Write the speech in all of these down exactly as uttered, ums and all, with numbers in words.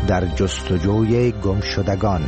در جستجوی گمشدگان.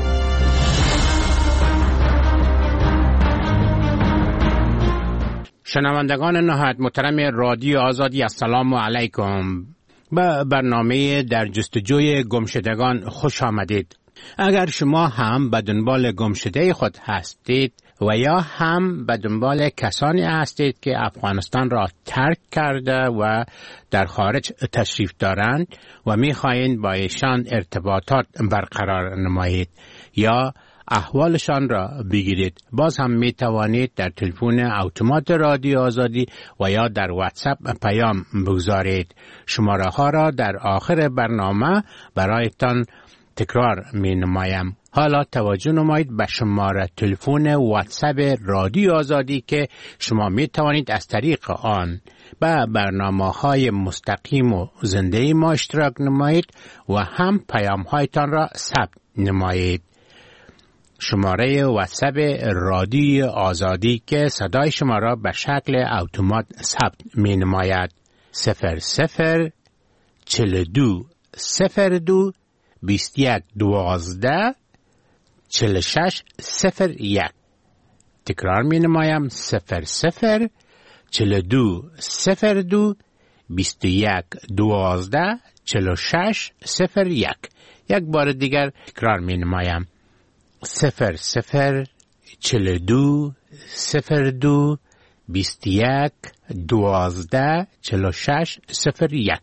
شنوندگان نهایت محترم رادیو آزادی، السلام علیکم. به برنامه در جستجوی گمشدگان خوش آمدید. اگر شما هم به دنبال گمشده خود هستید و یا هم به دنبال کسانی هستید که افغانستان را ترک کرده و در خارج تشریف دارند و می‌خواهید با ایشان ارتباطات برقرار نمایید یا احوالشان را بگیرید، باز هم می توانید در تلفن اتومات رادیو آزادی و یا در واتساپ پیام بگذارید. شماره ها را در آخر برنامه برایتان تکرار می نمایم. حالا توجه نمایید به شماره تلفن واتساپ رادیو آزادی که شما می توانید از طریق آن به برنامه های مستقیم و زنده ما اشتراک نمایید و هم پیام هایتان را ثبت نمایید. شماره واتساپ رادیو آزادی که صدای شما را به شکل اتومات ثبت می نماید صفر صفر چل دو صفر دو بیست یک دوازده چل شش صفر یک. تکرار می نمایم صفر صفر چل دو صفر دو بیست یک دوازده چل شش صفر یک. یک بار دیگر تکرار می نمایم صفر صفر چل دو صفر دو بیست یک دوازده چل شش صفر یک.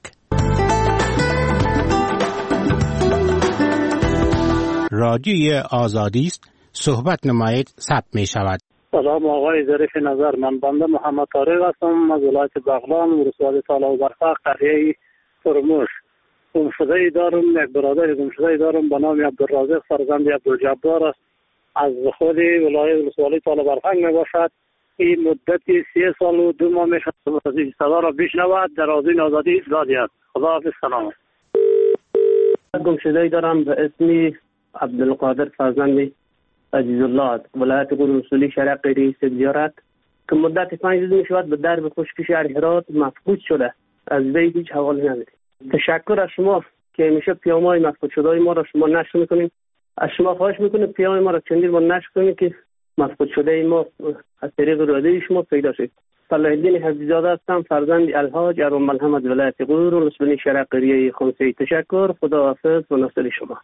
رادیوی آزادی است، صحبت نمایید، ثبت می شود. سلام آقای ظریف نظر، من بنده محمد طارق هستم از ولایت بغلان، ولسوالی طالب برفق، قریه فرموش. گمشده‌ای دارم، یک برادر گمشده‌ای دارم به نام عبدالرازق فرزند عبدالجبار است، از خود ولایت ولسوالی طالب برفق می باشد. این مدتی سی سال و دو ماه می شود صدا را بشنود. در آذین آزادی زادی است. خداحافظ. سلام. گمشده‌ای دارم به اسم عبدالقادر فرزند عزیز الله، ولایت قرمسولی شرق قریه زیارت، که مدت پنج روز می شود به درب خشکی شهر هرات مفقود شده. از وی هیچ حوالی نداریم. تشکر از شما که همیشه پیام‌های مفقود شده‌های ما را شما نشر می‌کنید. از شما خواهش می‌کنم پیام ما را چندین بار نشر کنید که مفقود شده ما از طریق رادیوی شما پیدا شد. صلاح الدین حفیظ‌زاده هستم، فرزند الحاج ارم محمد ولایت قرمسولی شرق قریه خمسی. تشکر، خداحافظ و ناصر شما.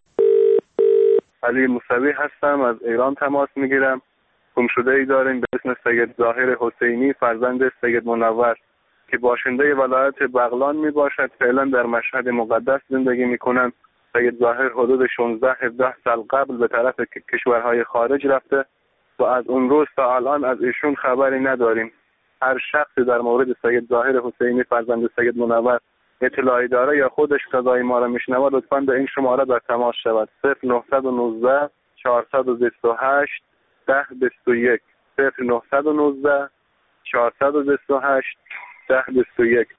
علی موسوی هستم، از ایران تماس میگیرم. گمشده‌ای داریم به اسم سید ظاهر حسینی فرزند سید منور که باشنده ولایت بغلان می باشد. فعلا در مشهد مقدس زندگی می کنند. سید ظاهر حدود شانزده هفده سال قبل به طرف کشورهای خارج رفته و از اون روز تا الان از ایشون خبری نداریم. هر شخصی در مورد سید ظاهر حسینی فرزند سید منور اطلاعی داره یا خودش صدای ما را میشنوه لطفاً به این شماره در تماس شود. صفر نه یک نه چهارصد و بیست و هشت ده بیست و یک صفر نه یک نه چهارصد و بیست و هشت ده بیست و یک.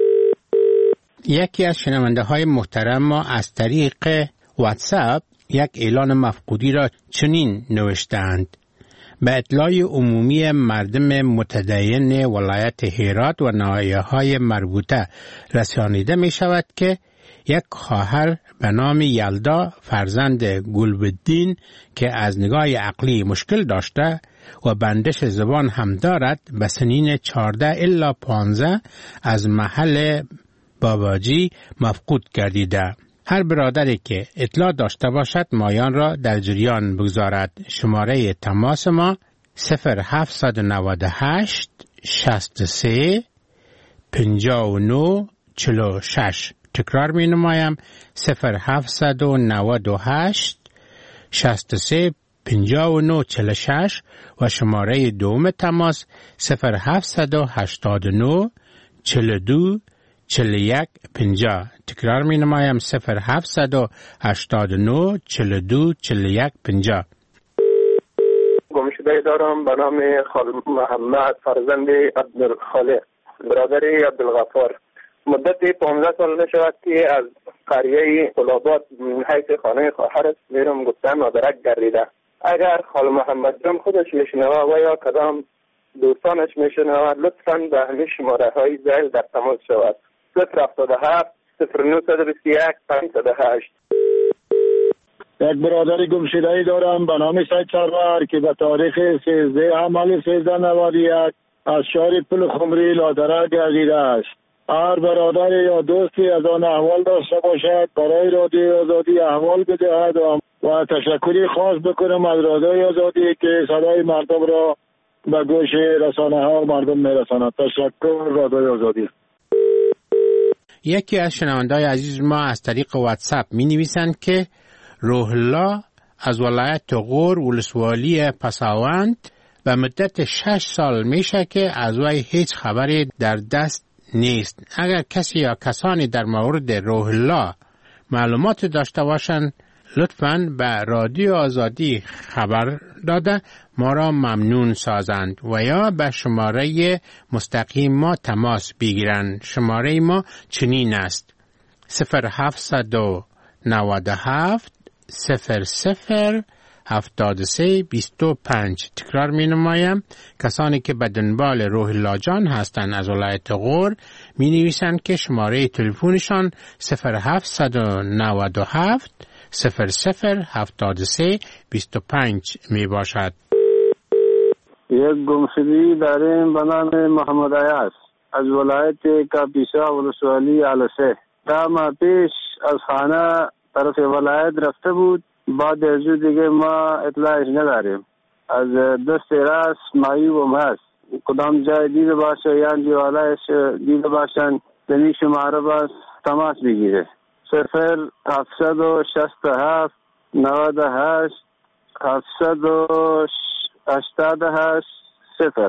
یکی از شنونده های محترم ما از طریق واتساپ یک اعلان مفقودی را چنین نوشتند: به اطلاع عمومی مردم متدین ولایت هرات و ناحیه‌های مربوطه رسانیده می شود که یک خواهر به نام یلدا فرزند گلبدین که از نگاه عقلی مشکل داشته و بندش زبان هم دارد به سنین چهارده الا پانزده از محل باباجی مفقود گردیده. هر برادری که اطلاع داشته باشد مایان را در جریان بگذارد. شماره تماس ما صفر هفت نه هشت شصت و سه پنجاه و نه چهل و شش. تکرار می نمایم صفر هفت نه هشت شصت و سه پنجاه و نه چهل و شش و شماره دوم تماس صفر هفت هشت نه چهل و دو چهل و یک پنجاه. تکرار می نمایم صفر هفت هشت نه چهل و دو چهل و یک پنجاه. گمشده‌ای دارم به نام خال محمد فرزند عبدالخالق برادر عبدالغفار. مدت پانزده سال نشود که از قریه طلابات حیث خانه خواهرش میرم گفتم مادرک گردیده. اگر خال محمد جان خودش میشنوه و یا کدام دوستانش میشنوه لطفاً به همین شماره های زیل در تماس شود. صفر هفتاد و هفت صفر نه بیست و یک پنجصد و هشت. یک برادر گمشده‌ای دارم به نام سید سرور که به تاریخ سیزده ماه سیزده نود و یک از شهر پل خمری لادرک گردیده است. هر برادر یا دوستی از آن احوال داشته باشد برای رادیو آزادی احوال بدهد و تشکری خاص بکنم از رادیو آزادی که صدای مردم را به گوش رسانه ها و مردم میرساند. تشکر رادیو آزادی. یکی از شنونده‌های عزیز ما از طریق واتساپ می نویسند که روح الله از ولایت غور ولسوالی پساوند به مدت شش سال میشه که از وی هیچ خبری در دست نیست. اگر کسی یا کسانی در مورد روح الله معلومات داشته باشند لطفاً به رادیو آزادی خبر داده ما را ممنون سازند و یا به شماره مستقیم ما تماس بگیرند. شماره ما چنین است: صفر هفتصد و نود و هفت صفر صفر هفتاد و سه بیست و پنج. تکرار می نمایم. کسانی که به دنبال روح الله جان هستند از ولایت غور می نویسند که شماره تلفنشان صفر هفتصد و نود و هفت صفر صفر هفتاد و سه بیست و پنج می باشد. یک گمشدگی داریم به نام محمد عیاض از ولایت کاپیسا ولسوالی علسه. تا ماه پیش از خانه طرف ولایت رفته بود. بعد از دیگه ما اطلاعش نداریم. از دست راست معیوب هست. کدام جای دیده باشه یا دیوالایش دیده باشن دنی شماره باز تماس بگیره. صفر هفتصد و شست و هفت نود و هشت هفتصد و هشتاد و هشت صفر.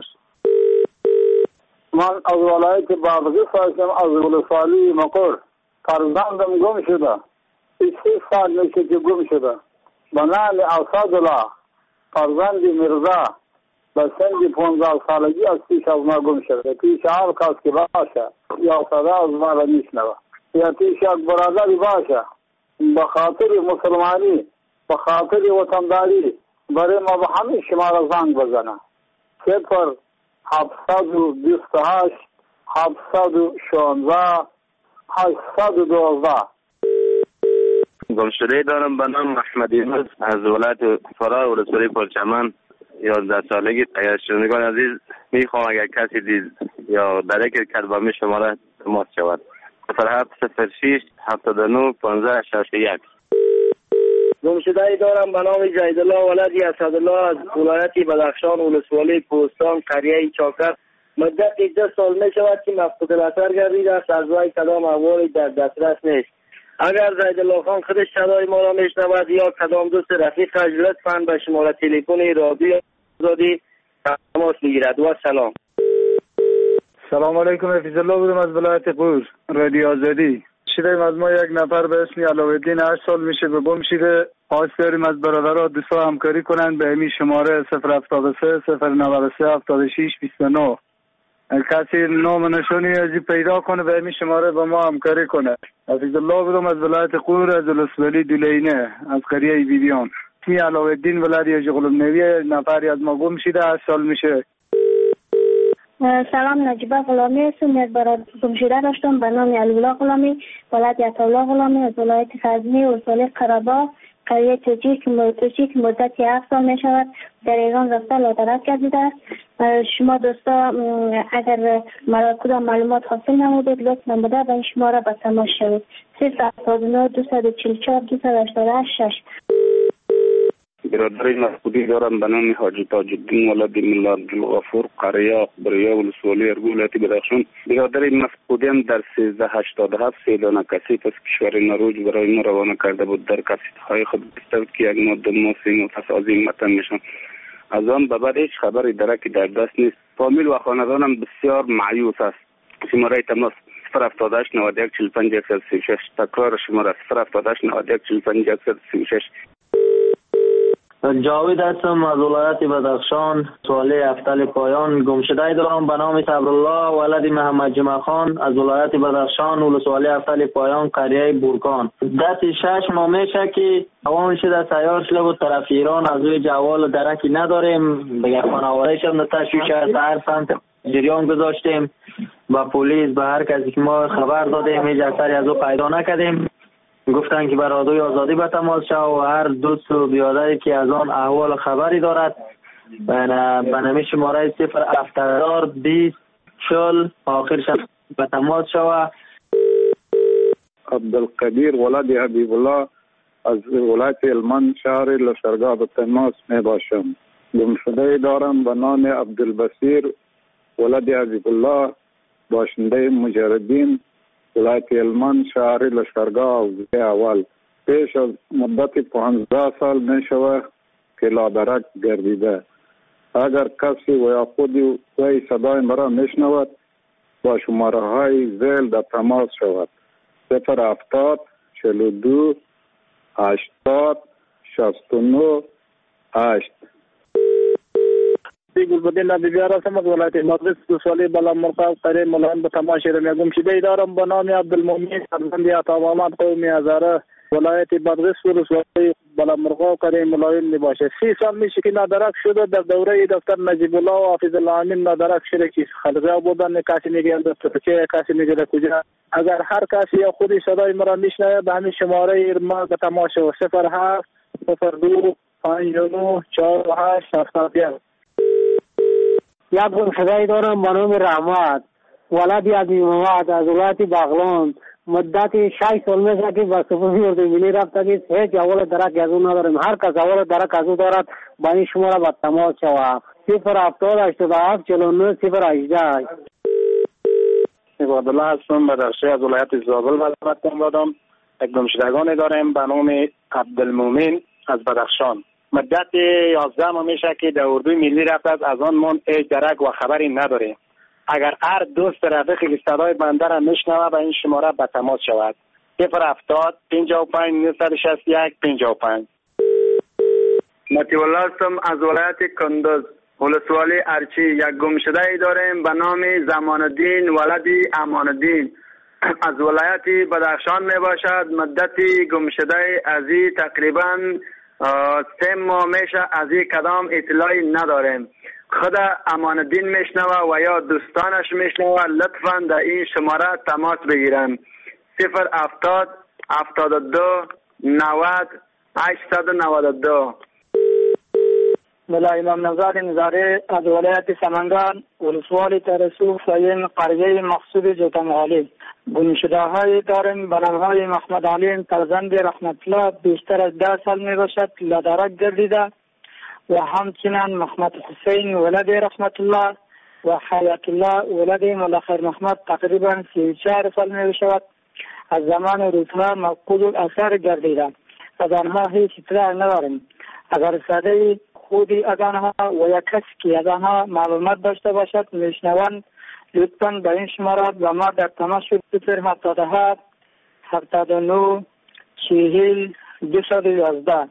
من از ولایت بادغیس هستم، از ولسوالی مقر. فرزندم گم شده. سی سال میشه که گم شده. به نام اسدالله فرزند میرزا به سن پانزده سالگی از پیش از ما گم شده. پیش هر کس که باشه یا صدا از ما را میشنوه یا پیش یک برادری باشه به خاطر مسلمانی به خاطر وطنداری برای ما به همین شما را زنگ بزنه. صفر هفتصد و بیست و هشت هفتصد و شانزده هشتصد و دوازده. گمشده دارم به نام احمد یونس از ولایت فرا ولسوالی پرچمن یازده سالگی. اگر شنوندگان عزیز میخوام اگر کسی دید یا درک کرد با می شماره تماس شود. صفر هفت صفر شش هفتاد و نه پانزده شصت و یک. گمشده دارم به نام زیدالله ولدی اسدالله از ولایت بدخشان ولسوالی پوستان قریه چاکر. مدت ده سال می شود که مفقود الاثر گردیده است. از وی کدام احوالی در دسترس نیست. اگر زیدالله خان خودش صدای ما را میشنود یا کدام دوست رفیقش لطفاً به شماره تلفن رادیو آزادی تماس بگیرد. و سلام. سلام علیکم. حفیظ الله بودم از ولایت غور رادیو آزادی. شدیم از ما یک نفر به اسم علاءالدین هشت سال میشه به گم شده. خواست داریم از برادرها دوستا همکاری کنند به همین شماره صفر هفتاد و سه صفر نود و سه هفتاد و شش بیست و نه. کسی نام نشانی ازی پیدا کنه به همین شماره با ما همکاری کنه. حفیظ الله بودم از ولایت غور از ولسوالی دولینه از قریه بیبیان. اسمی علاءالدین ولدی جغلم نویه. نفری از ما گم شده هشت سال میشه. سلام، نجیبه غلامی هستم. یک برادر گم شده داشتم به نام علی‌الله غلامی ولایت عطاالله غلامی از ولایت غزنی ولسوالی قره‌باغ قریه توجیه که مدت هفت سال می شود در ایران رفته لادرک گردیده است. شما دوستا اگر مرا کدام معلومات حاصل نمودید لطف نموده به این شماره به تماس شوید. صفر هفتاد و نه دویست و چهل و چهار دویست و هشتاد و شش. برادر مفقودی دارم به نام حاجی تاج‌الدین ولد ملا عبدالغفور قریه بریا ولسوالی ارگو ولایت بدخشان. برادر مفقودی هم در سیزده هشتاد و هفت سه دانه کسیف از کشور نروژ برای ما روانه کرده بود. در کسیف‌های خود بسته بود که یک ماده ماسی مفصل از این متن میشن. از آن به بعد هیچ خبری درکی در دست نیست. فامیل و خاندانم بسیار مایوس است. شماره تماس صفر هفتاد و هشت نود و یک چهل و پنج صفر سی و شش. تکرار شماره صفر هفتاد و هشت نود و یک چهل و پنج صفر سی و شش. جاوید هستم از ولایت بدخشان سوالی افتل پایان. گمشده دارم به نام صبرالله ولد محمد جمع خان از ولایت بدخشان ولسوالی افتل پایان قریه بورکان. دست شش ماه میشه که دوام شده سیار شده بود طرف ایران. از روی جوال درکی نداریم. بگه خانواده شد تشویش از هر سمت جریان گذاشتیم با پلیس به هر کسی که ما خبر دادیم هیچ اثری از او پیدا نکردیم. گفتن که بر رادیوی آزادی به تماس شو و هر دوست و بیادری که از آن احوال خبری دارد به نمی شماره صفر هفتاد بیست چل آخرش به تماس شو. عبدالقدیر ولد حبیب الله از ولایت هلمند شهر لشکرگاه به تماس می باشم. گمشده دارم به نام عبدالبصیر ولد حبیب الله، باشنده مجردین، ولایت هلمند شهر لشکرگاه حوزه اول. پیش از مدت پانزده سال می شود که لادرک گردیده. اگر کسی و یا خودی وی صدای مرا می شنود با شماره های زیل در تماس شود: صفر هفتاد چهل و دو هشتاد شصت و نه هشت. گلبدین نبی هستم از ولایت مدرس دو سالی بلامرغ قریه ملایم به تماس شدم. گمشده دارم به نام عبدالمومن فرزند عطا محمد قومی هزاره، ولایت مدرس دو سالی بلامرغ قریه ملایم می باشه. سی سال میشه که نادرک شده. در دوره دکتر نجیب الله و حافظ الله امین نادرک شده که خلقه بودن. کسی میگه دکتر چه، کسی میگه کجا. اگر هر کسی یا خودی صدای مرا میشنوه به همین شماره ما به تماس شد: صفر هفت صفر دو پنج نه چهار هشت هفتاد یک. یک گمشده دارم به نام رحمت ولد عبی محمد از ولایت بغلان. مدت شش سال میشه که به سپاه ملی ملی رفته که هیچ اول درک از اون نداریم. هر کس اول درک از اون دارد با این شماره به تماس شود: صفر هفتاد هشتاد و هفت چهل و نه صفر هجده. عبادالله هستم، بدرشی از ولایت زابل وزارت دارم. یک گمشدگان داریم به نام عبدالمومن از بدخشان. مدت یازده ماه میشه که در اردوی ملی رفته است. از آن من هیچ درک و خبری نداریم. اگر هر دوست رفیقی که صدای بنده را میشنوه به این شماره به تماس شود: صفر هفتاد پنجاه و پنج نهصد و شصت و یک پنجاه و پنج. مطیع الله هستم از ولایت کندوز، ولسوالی ارچی. یک گمشده ای داریم به نام زمان الدین ولدی امان الدین از ولایت بدخشان می باشد. مدت گمشده ازی تقریبا سه ماه میشه. از این کدام اطلاعی نداریم. خود امان الدین میشنوه و یا دوستانش میشنوه لطفا در این شماره تماس بگیرن: صفر هفتاد هفتاد و دو نود هشتصد و نود و دو. ملا امام نزار نزاره از ولایت سمنگان، ولسوالی ترسو فاین قریه مقصود جوتمغالی. گمشده های داریم به نام های محمد علی فرزند رحمت الله، بیشتر از ده سال می باشد لادرک گردیده. و همچنین محمد حسین ولد رحمت الله و حیات الله ولد ملخیر محمد تقریبا سی و چهار سال می باشد. از زمان روزها مفقود الاثر گردیده. از آنها هیچ اطلاع نداریم. اگر صدای خودی از آنها و یا کسی که از آنها معلومات داشته باشد میشنوند لطفاً به این شماره و ما در تماس شد: صفر هفتاد و هفت هفتاد و نه چهل دویست و یازده.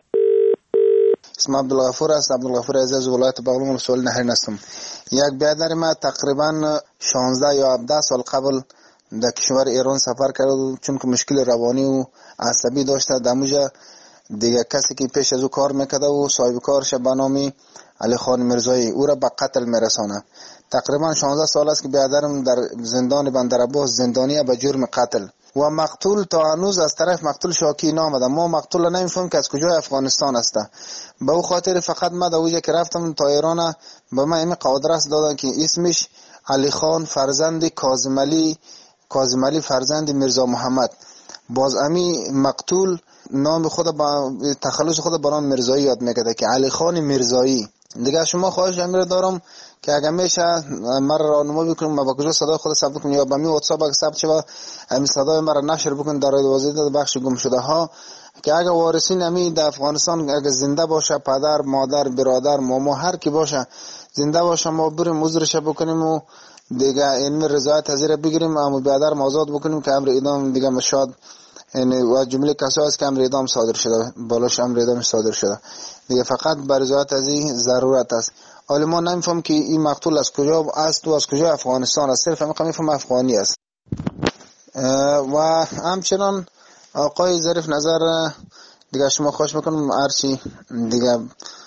اسم عبدالغفور است. عبدالغفور عزیز ولایت بغلان ولسوالی نهرین هستم. یک برادر ما تقریبا شانزده یا هفده سال قبل در کشور ایران سفر کرد چون که مشکل روانی و عصبی داشته. دموجا دیگه کسی که پیش از او کار میکده و صاحب کارش به نام علی خان مرزایی او را به قتل میرسانه. تقریبا شانزده سال است که برادرم در زندان بندرعباس زندانیه به جرم قتل و مقتول تا هنوز از طرف مقتول شاکی نامده. ما مقتول نمیفهمیم که از کجای افغانستان است. به او خاطر فقط ما در اوجه که رفتم تا ایران به من این قادرست دادن که اسمش علی خان فرزند کاظم علی کاظم علی فرزند میرزا محمد. باز امی مقتول نام خود با تخلص خود با نام میرزایی یاد میکرده که علی خان میرزایی. دیگه شما خواهش امیر دارم که اگر میشه مرا راهنمایی بکنم ما با کجا صدای خود ثبت کنم یا با می واتساپ اگه ثبت شه همین صدای مرا نشر بکن در رادیو آزادی بخش گم شده ها که اگه وارثین امی در افغانستان اگه زنده باشه، پدر مادر برادر ماما هر کی باشه زنده باشه، ما بریم عذرش بکنیم و دیگه این رضایت حاضر بگیریم اما برادر آزاد بکنیم که امر اعدام دیگه مشاد یعنی و جمله کسایی است که امر اعدام صادر شده بالاش امر اعدام صادر شده دیگه فقط بر رضایت از این ضرورت است. حالا ما نمیفهم که این مقتول از کجا است و از کجا افغانستان است، صرف میخوام میفهم افغانی است. و همچنان آقای ظریف نظر دیگه شما خواهش میکنم هرچی دیگه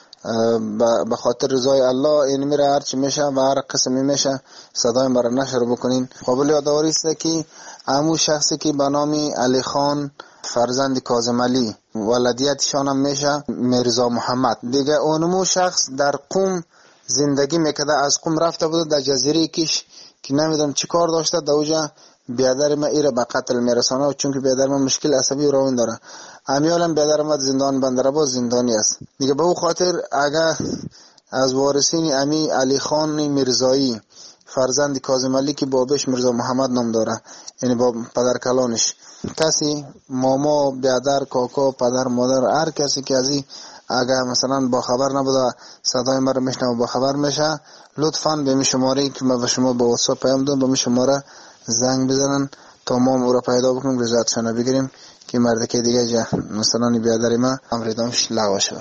به خاطر رضای الله این میره هرچی میشه و هر قسمی میشه صدای مرا نشر بکنین. قابل یادآوری است که همون شخصی که به نام علی خان فرزند کاظم علی، ولادیتشان هم میشه میرزا محمد. دیگه اونمو شخص در قم زندگی میکرده، از قم رفته بود در جزیره کش که نمیدونم چی کار داشته، در اوجا بیادر ما ایره به قتل میرسانه، چون که بیادر ما مشکل عصبی و روان داره. امیالم بیادر ما زندان بندرعباس زندانی است. دیگه به او خاطر اگر از وارثین امی علی خان میرزایی فرزند کاظم علی که بابش میرزا محمد نام داره، یعنی با پدر کلانش، کسی ماما، بیادر، کاکا، پدر، مادر، هر کسی که ازی اگر مثلا با خبر نبوده صدای ما رو میشنوه با خبر میشه، لطفاً به می شماره که ما به شما به واتساپ پیام دادم به می شماره زنگ بزنن تا ما او را پیدا بکنیم، رضایتشان بگیریم که مرد که دیگه جا مثلا بیادر ما امریدامش لغو شده.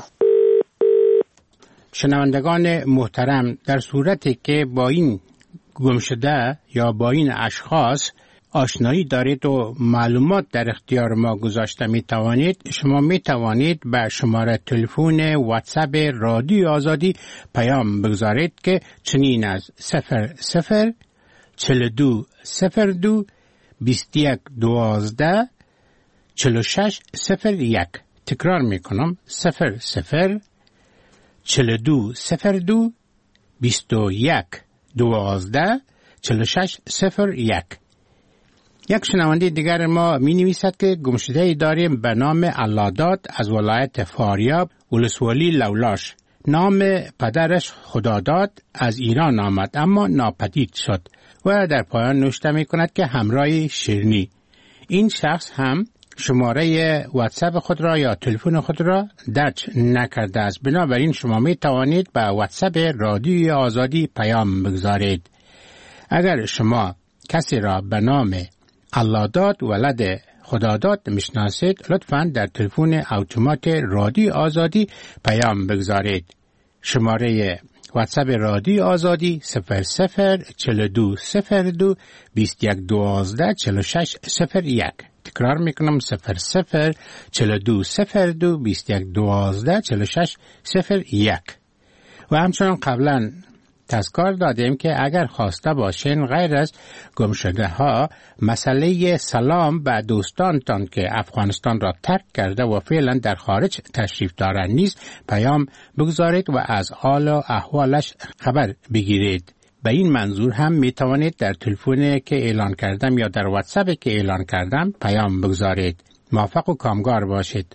شنوندگان محترم، در صورتی که با این گمشده یا با این اشخاص آشنایی دارید و معلومات در اختیار ما گذاشته می توانید، شما می توانید به شماره تلفن واتساپ رادیو آزادی پیام بگذارید که چنین از صفر صفر چهل و دو صفر دو بیست و یک دوازده چهل و شش صفر یک. تکرار می کنم: صفر صفر چهل و دو صفر دو بیست و یک دوازده چهل و شش صفر یک. یک شنونده دیگر ما می نویسد که گمشده داریم به نام اللهداد از ولایت فاریاب، ولسوالی لولاش. نام پدرش خداداد از ایران آمد اما ناپدید شد و در پایان نوشته می کند که همراه شیرنی. این شخص هم شماره واتساپ خود را یا تلفن خود را درج نکرده است. بنابراین شما می توانید به واتساپ رادیوی آزادی پیام بگذارید. اگر شما کسی را به نام اللهداد ولد خداداد میشناسید، لطفاً در تلفن اتومات رادیو آزادی پیام بگذارید. شماره واتساپ رادیو آزادی صفر صفر چهل و دو صفر دو بیست و یک دوازده چهل و شش صفر یک. تکرار میکنم: صفر صفر چهل و دو صفر دو بیست و یک دوازده چهل و شش صفر یک. و همچنان قبلا تذکر دادیم که اگر خواسته باشین غیر از گمشده ها مسئله سلام به دوستانتان که افغانستان را ترک کرده و فعلا در خارج تشریف دارند نیز پیام بگذارید و از حال و احوالش خبر بگیرید. به این منظور هم می توانید در تلفنی که اعلان کردم یا در واتساپی که اعلان کردم پیام بگذارید. موفق و کامگار باشید.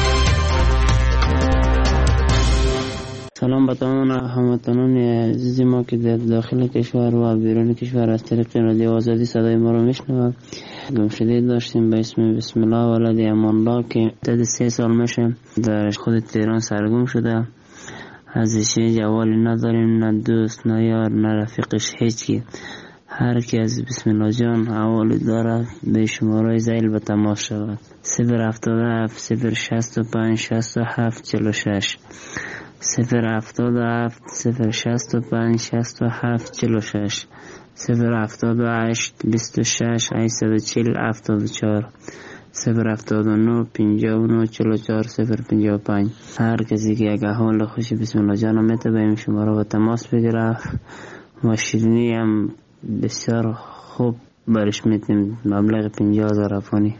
سلام به تمام هموطنان عزیز ما که در داخل کشور و بیرون کشور از طریق رادیو آزادی صدای ما رو میشنوند. گمشده داشتیم به اسم بسم الله ولد امان الله که تا سه سال میشه در خود تهران سرگم شده. ازش جوالی نداریم، نه دوست، نه یار، نه رفیقش، هیچی. هر کی از بسم الله جان حوالی داره به شماره زیل به تماس شود: صفر هفتاد و هفت صفر شصت و پنج شصت و هفت چهل و شش، صفر هفتاد و هفت صفر شصت و پنج شصت و هفت چهل و شش، صفر هفتاد و هشت بیست و شش هشتصد و چهل هفتاد و چهار، صفر هفتاد و نه پنجاه و نه چهل و چهار صفر پنجاه و پنج. هر کسی که اگه حال خوشی بسم الله جان میته به این شماره با تماس بگیره و شیرینی هم بسیار خوب برش میتیم، مبلغ پنجاه هزار افغانی.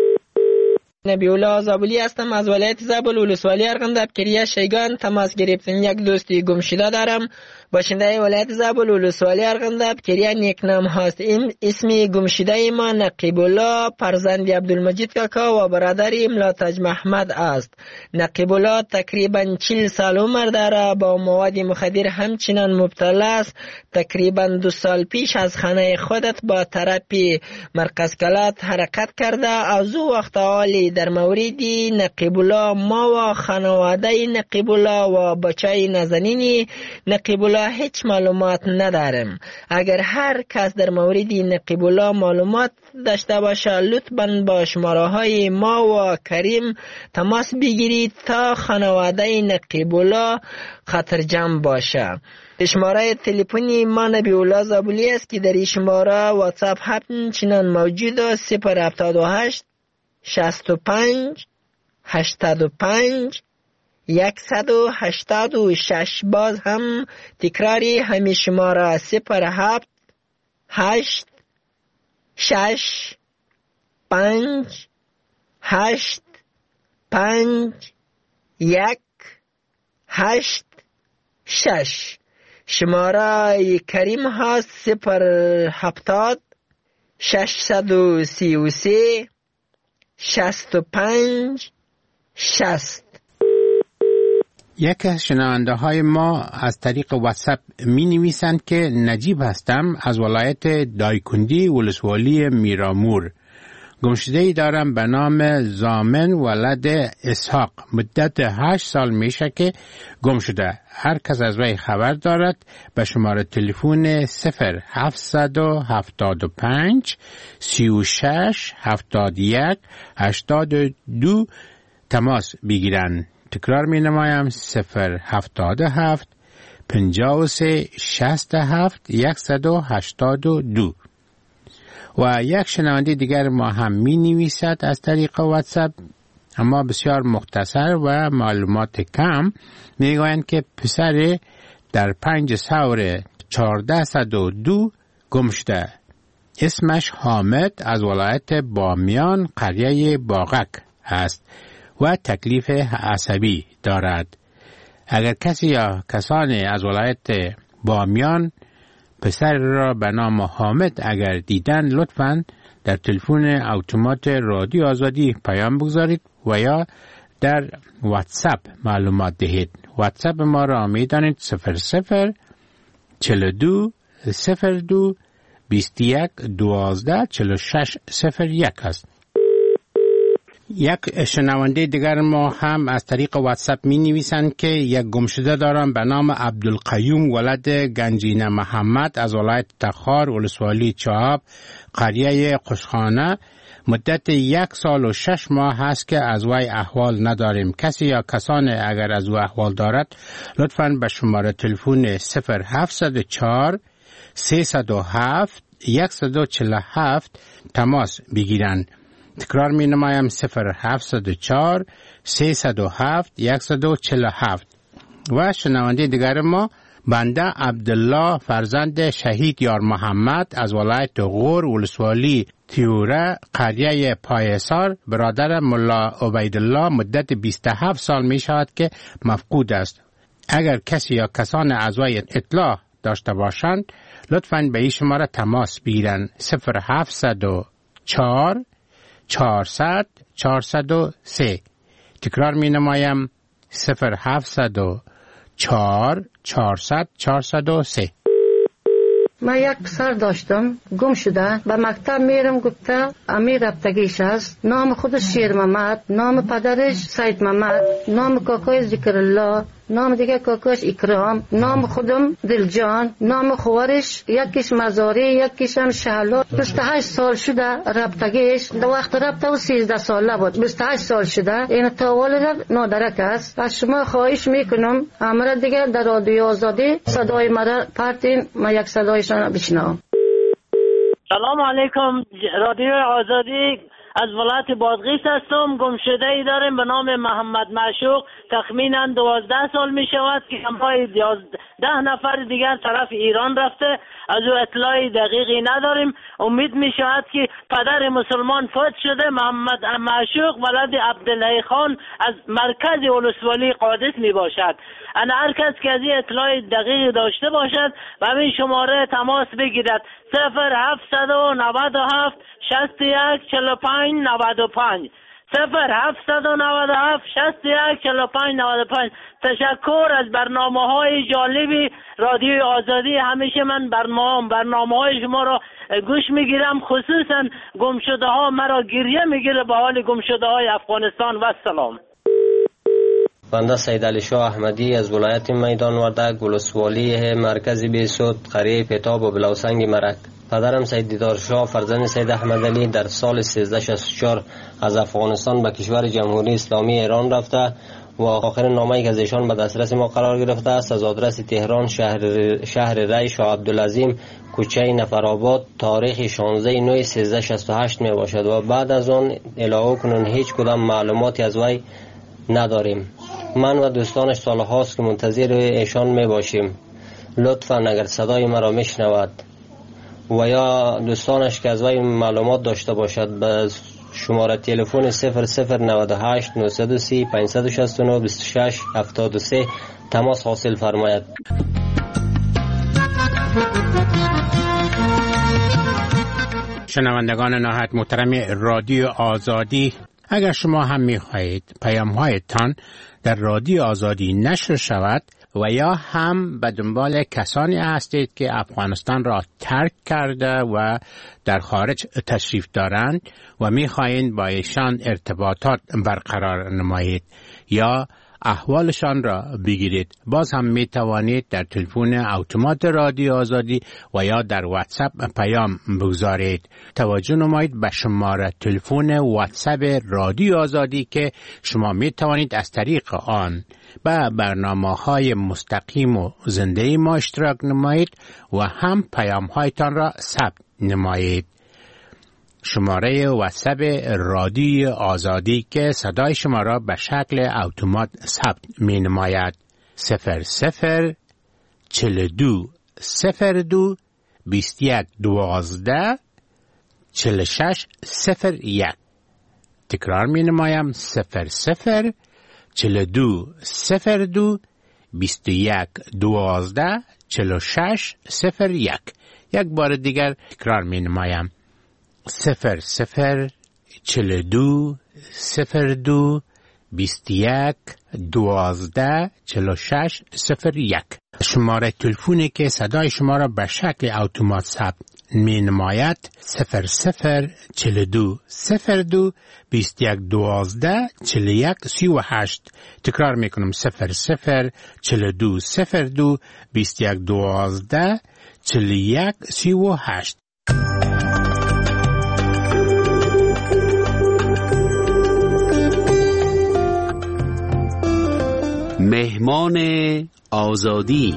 نبی الله زابلی هستم از ولایت زابل ولسوالی ارغنداب کریه شیگان تماس گرفتن. یک دوستی گمشده دارم باشنده ولایت زابل ولسوالی ارغنداب کریه نیکنام هست. این اسمی گمشده ما نقیب الله فرزند عبدالمجید کاکا و برادر ملاتج محمد است. نقیب الله تقریبا چهل سال عمر داره، با مواد مخدر همچنان مبتلا است. تقریبا دو سال پیش از خانه خودت با تراپی مرکز کلات حرکت کرده. از او وقت حالی در موردی نقیب الله ما و خانواده نقیب الله و بچه نازنین نقیب الله هیچ معلومات ندارم. اگر هر کس در موردی نقیب الله معلومات داشته باشه لطفاً با شماره های ما و کریم تماس بگیرید تا خانواده نقیب الله خطرجم باشه. شماره تلفنی ما نبی الله زابلی است که در این شماره واتساپ همچنان موجود است: صفر هفتاد و هشت شصت و پنج هشتاد و پنج یکصد و هشتاد و شش. باز هم تکراری همین شماره: صفر هفت هشت شش پنج هشت پنج یک هشت شش. شماره کریم ها صفر هفتاد ششصد و سی و سه شست و پنج شست. یکی از شنونده های ما از طریق واتساپ می نویسند که نجیب هستم از ولایت دایکندی ولسوالی میرامور. گمشده‌ای دارم به نام زامن ولد اسحاق. مدت هشت سال میشه که گم شده. هر کس از وی خبر دارد به شماره تلفن صفر هفتصد و هفتاد و پنج سی و شش هفتاد و یک هشتاد و دو تماس بگیرند. تکرار می نمایم صفر هفتاد و هفت پنجاه و سه شصت و هفت صد و هشتاد و دو. و یک شنونده دیگر ما هم می نویسد از طریق واتساپ، اما بسیار مختصر و معلومات کم. می گویند که پسر در پنج سور چهارده صد و دو گم شده. اسمش حامد از ولایت بامیان قریه باغک است و تکلیف عصبی دارد. اگر کسی یا کسانی از ولایت بامیان پسر را به نام حامد اگر دیدن، لطفاً در تلفن اتومات رادیو آزادی پیام بگذارید و یا در واتساپ معلومات دهید. واتساپ ما را می دانید صفر صفر چهل و دو صفر دو بیست و یک دوازده چهل و شش صفر یک است. یک شنونده دیگر ما هم از طریق واتساپ می نویسند که یک گمشده دارم به نام عبدالقیوم ولد گنجینه محمد از ولایت تخار ولسوالی چهاب قریه قشخانه. مدت یک سال و شش ماه هست که از وی احوال نداریم. کسی یا کسان اگر از وی احوال دارد لطفاً به شماره تلفن صفر هفتصد و چهار سیصد و هفت صد و چهل و هفت تماس بگیرند. تکرار می نمایم صفر هفتصد و چهار سیصد و هفت صد و چهل و هفت. و شنونده دیگر ما بنده عبدالله فرزند شهید یار محمد از ولایت غور ولسوالی تیوره قریه پایسار برادر ملا عبیدالله مدت بیست و هفت سال می شود که مفقود است. اگر کسی یا کسان از وی اطلاع داشته باشند لطفاً به این شماره تماس بگیرند صفر هفتصد و چهار چهارصد چهارصد و سه. تکرار می نمایم صفر هفتصد و چهار چهارصد چهارصد و سه. من یک پسر داشتم گم شده. به مکتب میرم گفته امیر رفتگیش است. نام خودش شیر محمد، نام پدرش سید محمد، نام کاکای ذکر الله، نام دیگه کاکاش اکرام، نام خودم دلجان، نام خوارش یکیش مزاری یکیش هم شهلا. بیست و هشت سال شده رفتگیش. دو وقت رفته و سیزده ساله بود. بیست و هشت سال شده. این تاول نادرک است. از شما خواهش میکنم امر دیگه در رادیو آزادی صدای مرا پرتین، ما یک صدایشان بشنوم. سلام علیکم. رادیو آزادی از ولایت بادغیس هستم. گمشده ای داریم به نام محمد معشوق. تخمینا دوازده سال می شود که همراه ده نفر دیگر طرف ایران رفته. از او اطلاعی دقیقی نداریم. امید می شود که پدر مسلمان فوت شده. محمد معشوق ولد عبدالله خان از مرکز ولسوالی قادس می باشد. انا هر کس که از این اطلاع دقیق داشته باشد و همین شماره تماس بگیرد صفر هفتصد و نود و هفت شصت و یک چهل و پنج نود و پنج صفر هفتصد و نود و هفت شصت و یک چهل و پنج نود و پنج. تشکر از برنامه های جالبی رادیو آزادی. همیشه من برنامه برنامه های شما را گوش میگیرم، خصوصا گمشده ها مرا گریه میگیره به حال گمشده های افغانستان. و سلام. بنده سید علی شاه احمدی از ولایت میدان وردک ولسوالی مرکز بیسود قریه پتاب و بلوسنگ مرک. پدرم سید دیدار شاه فرزند سید احمد علی در سال سیزده شصت و چهار از افغانستان به کشور جمهوری اسلامی ایران رفته و آخرین نامه‌ای که از ایشان به دسترس ما قرار گرفته است از آدرس تهران شهر شهر ری شاه عبدالعظیم کوچه نفرآباد تاریخ شانزده نوامبر سیزده شصت و هشت می باشد و بعد از آن الهو کنون هیچ کدام معلوماتی از وی نداریم. من و دوستانش سال هاست که منتظر ایشان می باشیم. لطفاً اگر صدای مرا میشنود و یا دوستانش که از وی معلومات داشته باشد به شماره تلفن صفر صفر نود و هشت نهصد و سی پانصد و شصت و نه بیست و شش هفتاد و سه تماس حاصل فرماید. شنوندگان نهایت محترم رادیو آزادی، اگر شما هم می‌خواهید پیام‌هایتان در رادیو آزادی نشر شود و یا هم به دنبال کسانی هستید که افغانستان را ترک کرده و در خارج تشریف دارند و می‌خواهید با ایشان ارتباطات برقرار نمایید یا احوالشان را بگیرید، باز هم می توانید در تلفن اتومات رادیو آزادی و یا در واتساپ پیام بگذارید. توجه نمایید به شماره تلفن واتساپ رادیو آزادی که شما می توانید از طریق آن به برنامه‌های مستقیم و زنده ما اشتراک نمایید و هم پیام‌هایتان را ثبت نمایید. شماره واتساپ رادیو آزادی که صدای شما را به شکل اتومات ثبت می نماید صفر صفر چهل و دو صفر دو بیست و یک دوازده چهل و شش صفر یک. تکرار می نمایم صفر صفر چهل و دو صفر دو بیست و یک دوازده چهل و شش صفر یک. یک بار دیگر تکرار می نمایم صفر صفر چهل و دو صفر دو بیست و یک دوازده چهل و شش صفر یک. شماره تلفنی که صدای شما را به شکل اتومات ثبت می نماید صفر صفر چهل و دو صفر دو بیست و یک دوازده چهل و یک سی و هشت. تکرار می کنم صفر صفر چهل و دو صفر دو بیست و یک دوازده چهل و یک سی و هشت. مهمان آزادی.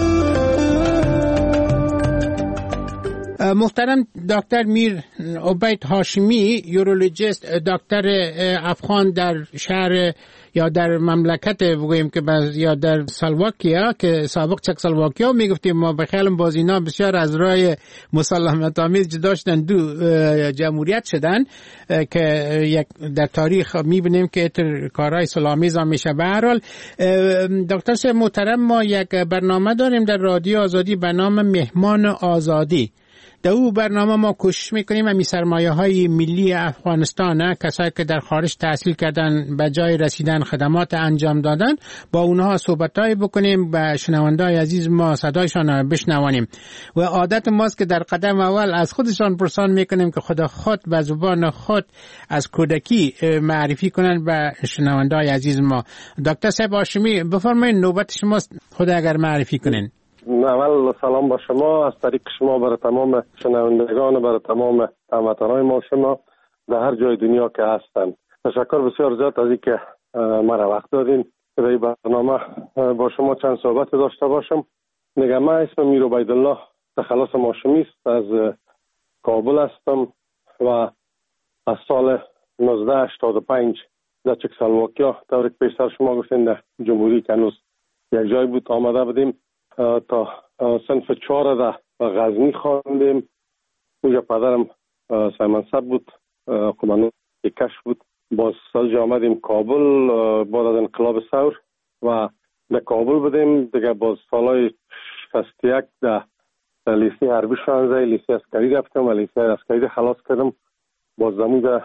محترم دکتر میر عبید هاشمی، یورولوژیست، دکتر افغان در شهر یا در مملکت بگوییم که یا در سلواکیا که سابق چکسلواکیا میگفتیم ما، به خیال بازینا بسیار از راه مسالمت آمیز جدا شدن، دو جمهوریت شدن که یک در تاریخ میبینیم که کارهای صلح‌آمیز هم میشه. به هر حال دکتر صاحب محترم، ما یک برنامه داریم در رادیو آزادی به نام مهمان آزادی. در او برنامه ما کوشش میکنیم همی سرمایه های ملی افغانستان، کسایی که در خارج تحصیل کردن به جای رسیدن خدمات انجام دادن، با اونها صحبتایی بکنیم، به شنوندای عزیز ما صدایشان بشنوانیم. و عادت ماست که در قدم اول از خودشان پرسان میکنیم که خدا خود به زبان خود از کودکی معرفی کنن به شنوندای عزیز ما. دکتر صاحب هاشمی بفرمایید، نوبت شماست، خود اگر معرفی کنین. اول سلام با شما از طریق شما برای تمام شنوندگان و برای تمام هموطنان ما شما در هر جای دنیا که هستند. تشکر بسیار زیاد از اینکه مرا وقت دادین که در این برنامه با شما چند صحبت داشته باشم. میگم من اسم میر عبیدالله تخلص هاشمی است، از کابل هستم و از سال نوزده هشتاد و پنج در چکسلواکیا، طوری که پیشتر شما گفتین در جمهوری که هنوز یک جای بود آمده بودیم تا صنف چهار در غزنی خواندیم. اونجا پدرم سیمنسب بود، قمانون کشف بود. باز سال جا آمدیم کابل بعد از انقلاب ثور و در کابل بودیم دیگه. باز سالهای شصت و یک در لیسه حربی شانزده لیسه عسکری رفتم و لیسه عسکری خلاص کردم. باز زمون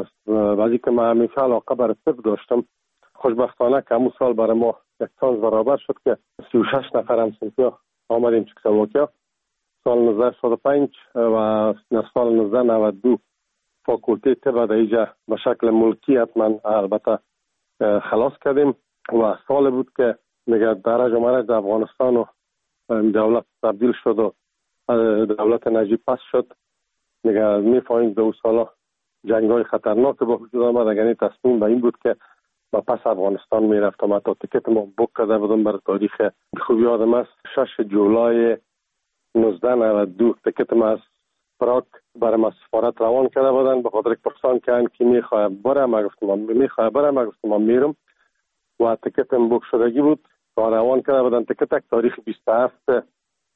بعضی که من همیشه علاقه برای طب داشتم، خوشبختانه که همون سال برای ما یک سانس برابر شد که سی و شش نفر همسنفی آمدیم چکسلواکیا سال نوزده هشتاد و پنج و سال نوزده نود و دو فاکولته طب در اینجا به شکل ملکی حتما البته خلاص کردیم و سال بود که میگه درج و مرج در افغانستان و دولت تبدیل شد و دولت نجیب پس شد. میگه میفهمید دو سالا جنگ های خطرناک با وجود آمد. یعنی تصمیم به این بود که با پس افغانستان میرفتم. حتی تیکت ما بوک کرده بودم برای تاریخ خوب یادم است شش جولای نوزده نود و دو تیکت ما از پراگ برای ما سفارت روان کرده بودن. به خاطر پرسان کردن که میخواه برم، ما گفتم میخواه برم، ما گفتم من میرم و تیکتم بوک شدگی بود. روان کرده بودن تیکت تاریخ بیست و هفت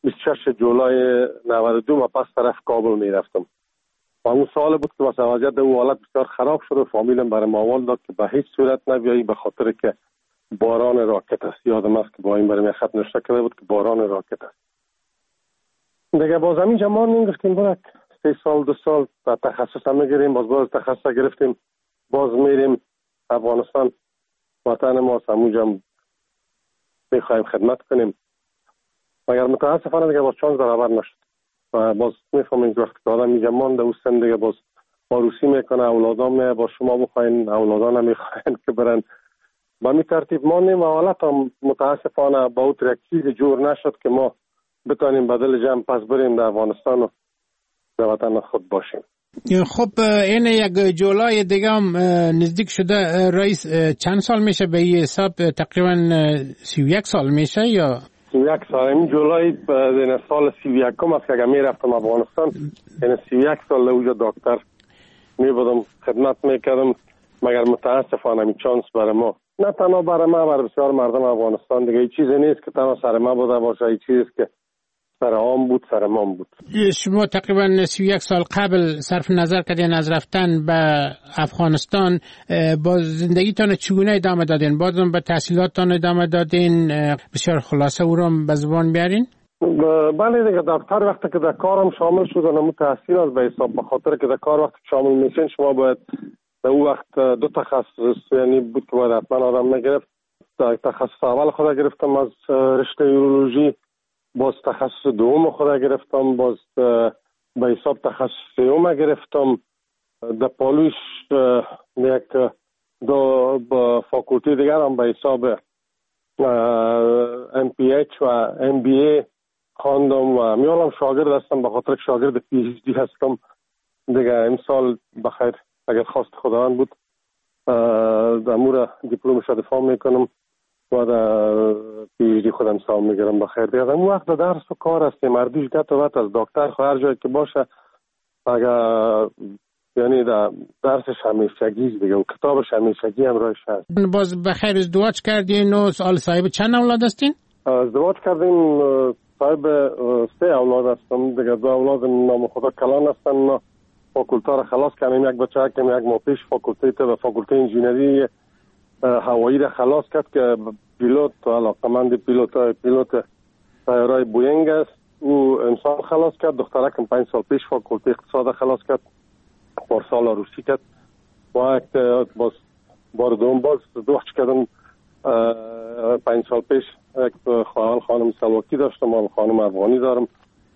بیست و شش جولای نود و دو ما پس طرف کابل می رفتم و اون سال بود که واسه وضعیت اون حالت بسیار خراب شد و فامیلم برای موال داد که به هیچ صورت نبیایی به خاطر که باران راکت است. یادم است که با این برای خط نشته کرده بود که باران راکت است. دیگه باز همین جمعان میگفتیم برک سه سال دو سال تخصص هم میگیریم، باز باز تخصص گرفتیم، باز میریم افغانستان وطن ما همونجا میخوایم خدمت کنیم، مگر متاسفانه دیگه باز چانس برابر نشد و باز میفهمیم که وقتی که آدم میگه مانده او سن دیگه باز آروسی میکنه، اولادام با شما بخواین، اولادان نمیخواین که برن با می ترتیب مانیم و حالت هم متاسفانه با او ترکیز جور نشد که ما بتانیم بدل جمع پس بریم در افغانستان و در وطن خود باشیم. خب این یک جولای دیگه هم نزدیک شده رئیس، چند سال میشه به این حساب؟ تقریبا سی و یک سال میشه یا سی و یک سال. این جولای این سال سی و یکم است که اگر میرفتم افغانستان، این سی و یک سال اوجا دکتر میبودم خدمت میکردم، مگر متاسفانه این چانس برای ما، نه تنها برای ما، برای بسیار مردم افغانستان دیگه این چیزی نیست که تنها سر ما بوده باشه، این چیزی که سر عام بود، سر ما بود. شما تقریبا سی و یک سال قبل صرف نظر کردین از رفتن به افغانستان، با زندگیتان چگونه ادامه دادین؟ بازم به تحصیلاتتان ادامه دادین؟ بسیار خلاصه او را به زبان بیارین. بله دیگه، دکتر وقتی که در کارم شامل شد نمو تحصیل از به حساب، به خاطر که در کار وقتی شامل میشین شما باید در اون وقت دو تخصص یعنی بود که باید حتما آدم نگرفت. تخصص اول خود گرفتم از رشته یورولوژی، باز تخصص دوم خود گرفتم، باز به حساب تخصص سوم گرفتم. در پالوش یک دو فاکولتی دیگر هم به حساب ام پی اچ و ام بی ای خواندم و میالم شاگرد هستم، به خاطر شاگرد پی ایچ دی هستم دیگه. امسال بخیر اگر خواست خداوند بود در مورد دیپلمش دفاع میکنم و در پی ایچ دی خودم سام میگیرم بخیر دیگه. اون وقت درس و کار است، مردیش گت و وقت از دکتر هر جایی که باشه اگر یعنی در درسش همیشگی دیگه و کتابش همیشگی همراهش هست. باز بخیر ازدواج کردین و سال صاحب چند اولاد هستین؟ ازدواج کردیم، صاحب سه اولاد هستم دیگه. دو اولاد نام خدا کلان هستن، فاکولتا را خلاص کردیم، یک بچه کم یک ماه پیش فاکولته و فاکولته انجینری هوایی را خلاص کرد که پیلوت و علاقمند پیلوت پیلوت طیاره‌های بوینگ است. او امسال خلاص کرد. دخترکم پنج سال پیش فاکولته اقتصاد خلاص کرد، پارسال روسی کرد. با یک باز بار دوم باز ازدواج کردم پنج سال پیش. یک خواهر خانم سلواکی داشتم و خانم افغانی دارم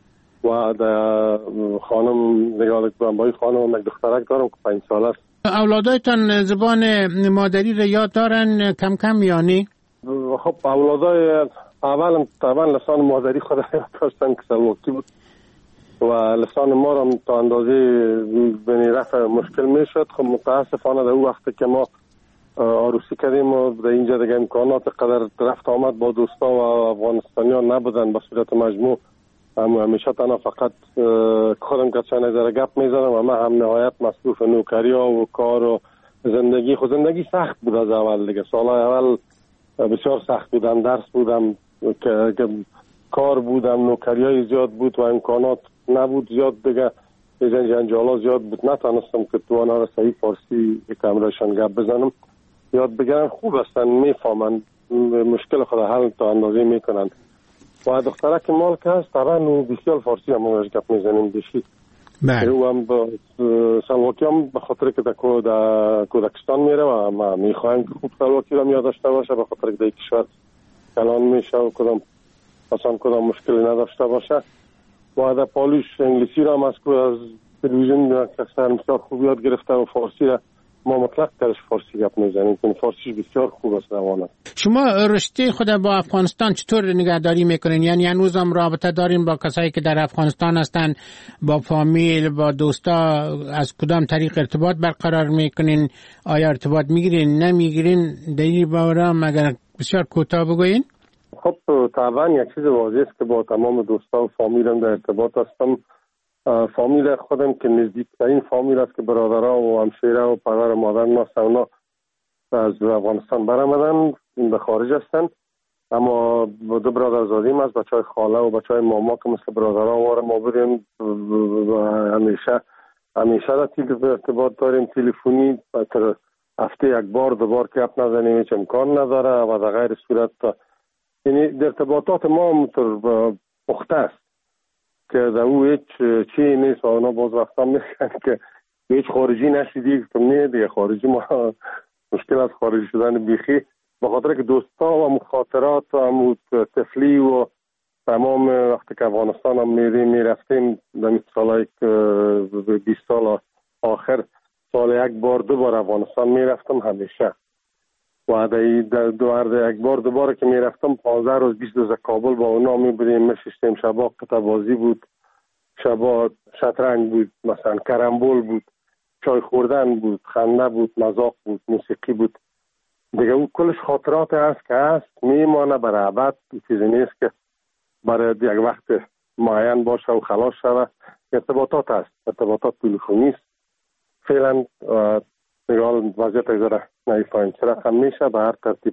و در خانم نگاه کنم با خانم یک دخترک دارم که پنج سال است. اولادایتان زبان مادری را یاد دارن کم کم یعنی؟ خب اولادای اول طبعا لسان مادری خود یاد داشتن که سلواکی بود و لسان ما را تا اندازه بین رفع مشکل می شد. خب متاسفانه در اون وقت که ما عروسی کردیم و در اینجا دیگه امکانات قدر رفت آمد با دوستا و افغانستانیان نبودن به صورت مجموع. هم همیشه تنها فقط خودم که چند ذره گپ میزنم و من هم نهایت مصروف نوکری ها و کار و زندگی. خود زندگی سخت بود از اول دیگه، سالهای اول بسیار سخت بودم، درس بودم که, که کار بودم، نوکری های زیاد بود و امکانات نبود زیاد دیگه، جنجالا زیاد بود، نتانستم که توانه را صحیح فارسی کمرشان گپ بزنم یاد بگیرن. خوب هستن، میفهمن مشکل خود حل تا اندازه میکنن و دختره که مال که هست طبعا بسیار فارسی هم باش گپ میزنیم بشید. بله. او هم با سلواکی هم به خاطر که در کودکستان میره و ما میخوایم که خوب سلواکی را یاد داشته باشه، به خاطر که در کشور کلان میشه و کدام اصلا کدام مشکلی نداشته باشه. و در پالوش انگلیسی را هم از تلویزیون کسر بسیار خوب یاد گرفته و فارسی را ما مطلق درش فارسی گپ میزنیم که فارسیش بسیار خوب است روانه. شما رشته خود با افغانستان چطور نگهداری میکنین؟ یعنی هنوز هم رابطه دارین با کسایی که در افغانستان هستن، با فامیل، با دوستا؟ از کدام طریق ارتباط برقرار میکنین؟ آیا ارتباط میگیرین نمیگیرین؟ در این باره اگر بسیار کوتاه بگوین. خب طبعا یک چیز واضح است که با تمام دوستا و فامیلم در ارتباط هستم. فامیل خودم که نزدیکترین فامیل است که برادرها و همشیره و پدر و مادر ما سونا از افغانستان برآمدن، به خارج هستن اما دو برادرزادیم است، بچه های خاله و بچه های ماما که مثل برادران واره ما بریم همیشه همیشه را ارتباط داریم تلفنی، تر هفته یک بار دو بار که اپ نزنیم هیچ امکان نداره و در غیر صورت یعنی در ارتباطات ما متر پخته است که در او هیچ چی نیست و اونا باز وقتا میگن که هیچ خارجی نشیدی که نه دیگه خارجی ما مشکل از خارجی شدن بیخی به خاطر که دوستا و مخاطرات و طفلی و تمام وقتی که افغانستان هم میریم میرفتیم در سالهای بیست سال آخر سال یک بار دو بار افغانستان میرفتم همیشه و در دو هر یک بار دو بار که میرفتم پانزده روز بیست روز کابل با اونا میبریم میشستیم. شبا قطع بازی بود، شبا شطرنج بود، مثلا کرمبول بود، چای خوردن بود، خنده بود، مذاق بود، موسیقی بود. دیگه اون کلش خاطرات هست که هست میمانه برای ابد. چیزی نیست که برای یک وقت معین باشه و خلاص شده. ارتباطات هست، ارتباطات تلفنی است. فعلا نگاه وضعیت ایزاره نایفاین چه رقم میشه به هر ترتیب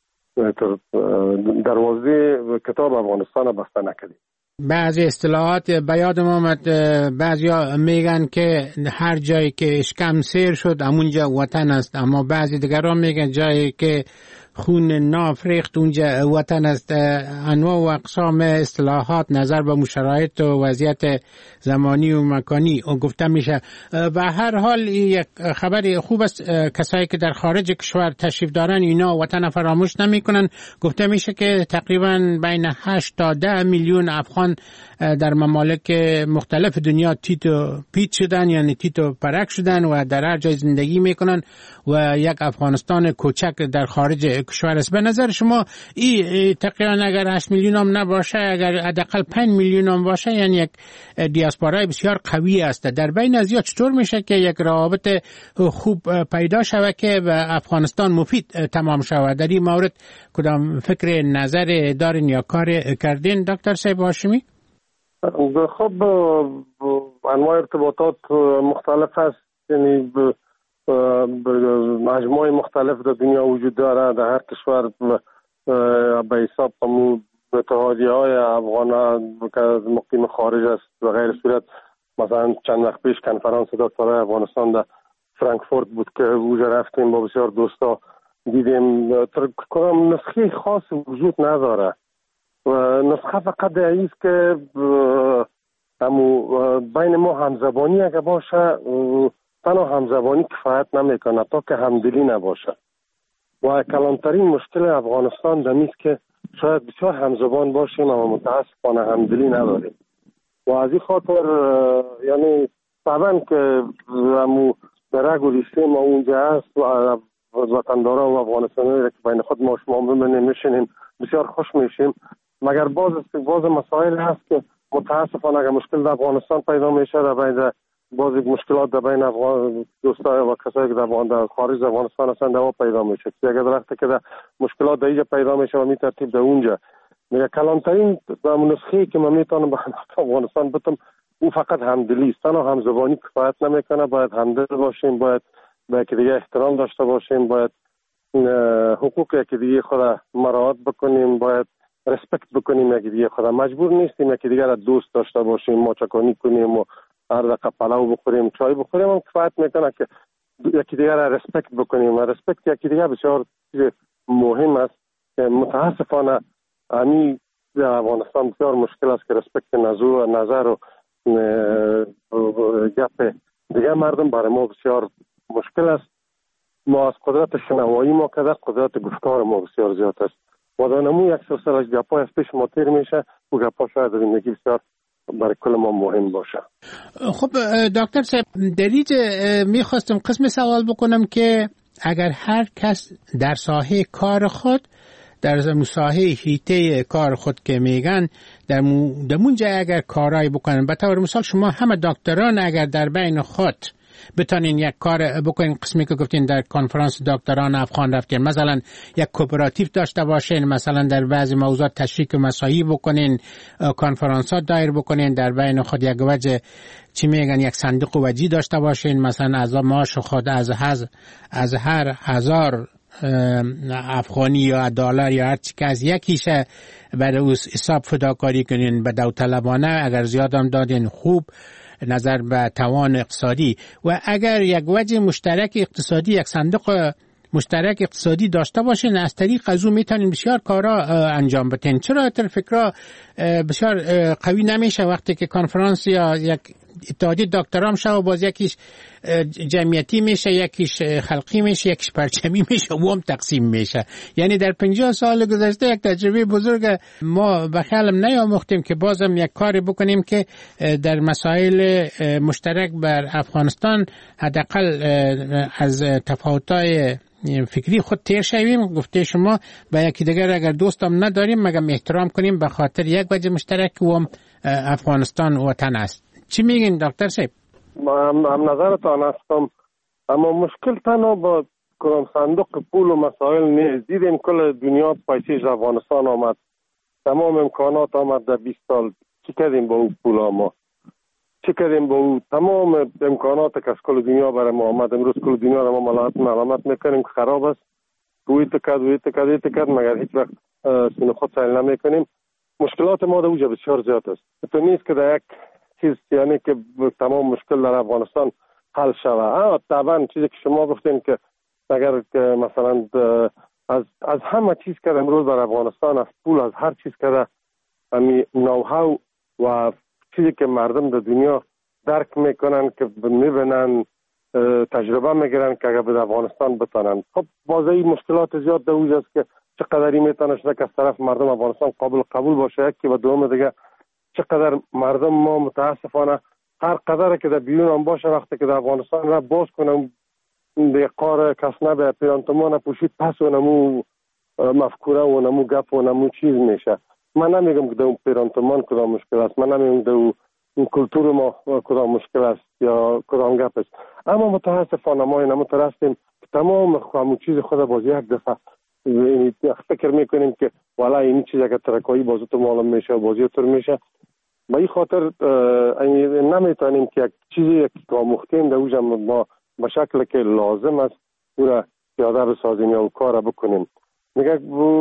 دروازه کتاب افغانستان بسته نکردیم. بعضی اصطلاحات به یادم آمد، بعضیا میگن که هر جایی که اشکم سیر شد همونجا وطن است، اما بعضی دیگران میگن جایی که خون ناف ریخت اونجا وطن است. انواع و اقسام اصطلاحات نظر به شرایط و وضعیت زمانی و مکانی گفته میشه. به هر حال یک خبر خوب است، کسایی که در خارج کشور تشریف دارن اینا وطن فراموش نمیکنن. گفته میشه که تقریبا بین هشت تا ده میلیون افغان در ممالک مختلف دنیا تیتو پیت شدن، یعنی تیتو پرک شدن و در هر جای زندگی میکنن و یک افغانستان کوچک در خارج کشور است. به نظر شما این تقریبا اگر هشت میلیون هم نباشه، اگر حداقل پنج میلیون هم باشه، یعنی یک دیاسپورای بسیار قوی است. در بین از یا چطور میشه که یک روابط خوب پیدا شود که به افغانستان مفید تمام شود؟ در این مورد کدام فکر نظر دارین یا کار کردین دکتر صاحب هاشمی؟ خب انواع ارتباطات مختلف است، یعنی مجموعه مختلف در دنیا وجود داره. در هر کشور به حساب اتحادیه های افغان که مقیم خارج است و غیر صورت. مثلا چند وقت پیش کنفرانس دکترای افغانستان در فرانکفورت بود که اونجا رفتیم با بسیار دوستا دیدیم. کدام نسخه خاص وجود نداره و نسخه فقط است که همو بین ما همزبانی اگه باشه تنها همزبانی کفایت نمیکنه تا که همدلی نباشه. و کلانترین مشکل افغانستان دمیست که شاید بسیار همزبان باشیم اما متاسفانه همدلی نداریم و از این خاطر یعنی طبعا که همو درگ و ریسه ما اونجا هست و وطنداران و افغانستانی را که بین خود ما شما ببینیم میشینیم بسیار خوش میشیم، مگر باز باز مسائل هست که متاسفانه اگر مشکل در افغانستان پیدا میشه در بین باز یک مشکلات در بین افغان دوستا و کسایی که در خارج از افغانستان هستند دوا پیدا میشه. اگر وقتی که در مشکلات در اینجا پیدا میشه و می ترتیب در اونجا میگه کلانترین نسخه که من میتونم به افغانستان بتم او فقط همدلی است. تنها همزبانی کفایت نمیکنه، باید همدل باشیم، باید به یکی دیگه احترام داشته باشیم، باید حقوق یکی دیگه خود مراعات بکنیم، باید رسپکت بکنیم یکی دیگه خود. مجبور نیستیم یکی دیگه را دوست داشته باشیم، ماچکانی کنیم و هر دقیقه پلاو بخوریم چای بخوریم هم کفایت میکنه که یکی دیگه را رسپکت بکنیم. و رسپکت یکی دیگه بسیار مهم است که متاسفانه همی در افغانستان بسیار مشکل است که رسپکت نظر و گپ دیگه مردم برای ما بسیار مشکل است. ما از قدرت شنوایی ما که قدرت گفتار ما بسیار زیاد است و در نمو یک سلسله از گپای از پیش ما تیر میشه و گپا شاید در زندگی بسیار برای کل ما مهم باشه. خب دکتر صاحب در اینجا میخواستم قسم سوال بکنم که اگر هر کس در ساحه کار خود در ساحه حیطه کار خود که میگن در مونجا اگر کارایی بکنن، به طور مثال شما همه دکتران اگر در بین خود بتونین یک کار بکنین، قسمی که گفتین در کنفرانس دکتران افغان رفتین، مثلا یک کوپراتیو داشته باشین، مثلا در بعضی موضوعات تشریک مساعی بکنین، کنفرانسات دایر بکنین، در بین خود یک وجه چی میگن یک صندوق وجی داشته باشین، مثلا از معاش خود از هز از هر هزار افغانی یا دلار یا هر چی که از یکیش برای او حساب فداکاری کنین به داوطلبانه، اگر زیادم دادین خوب نظر به توان اقتصادی. و اگر یک وجه مشترک اقتصادی، یک صندوق مشترک اقتصادی داشته باشین، از طریق از اون میتونین بسیار کارا انجام بدین. چرا تر فکرها بسیار قوی نمیشه وقتی که کنفرانس یا یک اتحادیه دکترام شه و باز یکیش جمعیتی میشه، یکیش خلقی میشه، یکیش پرچمی میشه و هم تقسیم میشه. یعنی در پنجاه سال گذشته یک تجربه بزرگ ما به خیالم نیاموختیم که بازم یک کاری بکنیم که در مسائل مشترک بر افغانستان حداقل از تفاوت‌های فکری خود تیر شویم. گفته شما با یکی دیگر اگر دوستم نداریم مگم احترام کنیم به خاطر یک وجه مشترک و هم افغانستان وطن است. چی میگین دکتر صاحب؟ هم, هم نظرتان هستم، اما مشکل تنها با کدام صندوق پول و مسائل نیست. دیدیم کل دنیا پیسیش افغانستان آمد، تمام امکانات آمد در بیست سال. چی کردیم با او پول ما؟ چی کردیم با او؟ تمام امکانات که از کل دنیا برای ما آمد، امروز کل دنیا را ما ملامت ملامت میکنیم که خراب است، روی تکد روی تکد روی تکد، مگر هیچ وقت سینو خود سیل نمیکنیم. مشکلات ما در اوجا بسیار زیاد است. تو نیست که در یک چیز یعنی که تمام مشکل در افغانستان حل شود. طبعا چیزی که شما گفتین که اگر که مثلا از از همه چیز که امروز در افغانستان، از پول، از هر چیز که امی نوهاو و چیزی که مردم در دنیا درک میکنن که میبینن تجربه میگیرن که اگر به افغانستان بتانن. خب بازی مشکلات زیاد در اوج است که چقدری میتونه شده که از طرف مردم افغانستان قابل قبول باشه، یکی و دوم دیگه چقدر مردم ما متاسفانه هر قدر که در بیرون هم باشه وقتی که در افغانستان را باز کنم به قار کسنه به پیرانتمان پوشید پس و نمو مفکوره و نمو گپ و نمو چیز میشه. من نمیگم که در اون پیرانتمان کدام مشکل است، من نمیگم در اون کلتور ما کدام مشکل است یا کدام گپ است، اما متاسفانه ما اینمو ترستیم که تمام همون چیز خود باز یک دفعه فکر میکنیم که والا این چیز اگر ترکایی بازو تو معلوم میشه و بازی طور میشه. با این خاطر نمیتونیم که یک چیزی که آموختیم در اوجا ما به شکل که لازم است او را پیاده بسازیم یا کار بکنیم. میگه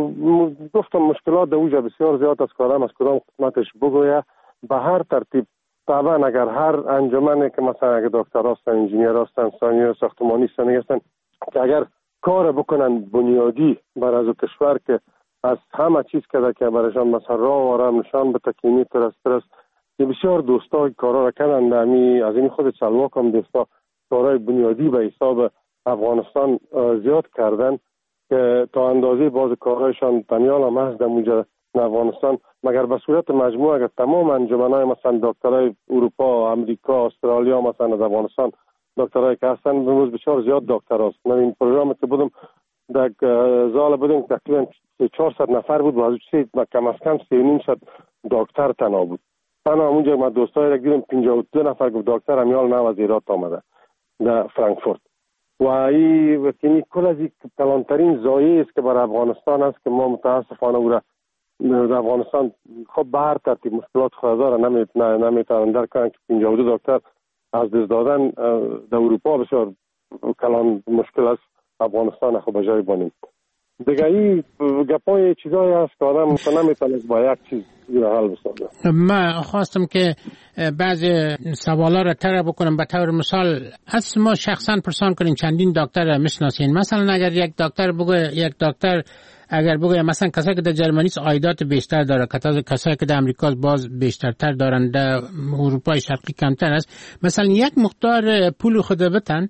گفتم مشکلات در اوجا بسیار زیاد است، کارم از کدام قسمتش بگویه به هر ترتیب. طبعا اگر هر انجمنی که مثلا اگر دکتر هستن، انجینیر هستن، سانیور ساختمانی هستن که اگر کار بکنن بنیادی بر از کشور که از همه چیز که که برایشان مثلا راه و آرام نشان به تکیمی ترست که بسیار دوستا کارا را کردن امی از این خود سلواک هم دوستا کارهای بنیادی به حساب افغانستان زیاد کردن که تا اندازه باز کارهایشان تنیال هم هست در موجه افغانستان. مگر به صورت مجموع اگر تمام انجمنهای مثلا دکترهای اروپا، امریکا، استرالیا مثلا از افغانستان دکترایی که هستن امروز بسیار زیاد دکتر هست. من این پروگرامی که بودم در زال بودیم تقریبا چهارصد نفر بود و از و کم از کم سه و نیم صد دکتر تنها بود. تنها اونجا من دوستایی را دیدم پنجاه و دو نفر گفت دکتر امیال نه از ایران آمده در فرانکفورت. و این کل از این کلانترین زایه است که برای افغانستان است که ما متاسفانه او را در افغانستان خب به هر ترتیب مشکلات خود داره نمیتونن در کنن که پنجاه و دو دکتر از دست دادن در اروپا بسیار کلان مشکل است، افغانستان خب به جای بانیم دیگه. این گپای چیزایی هست که آدم نمیتونه با یک چیز حل بسازه. من خواستم که بعضی سوالا را طرح بکنم. به طور مثال از ما شخصا پرسان کنیم چندین دکتر میشناسین. مثلا اگر یک دکتر بگه یک دکتر اگر بگه مثلا کسایی که در جرمنی عایدات بیشتر داره، کسایی که در امریکا باز بیشترتر دارن، در اروپای شرقی کمتر است، مثلا یک مقدار پول خود بتن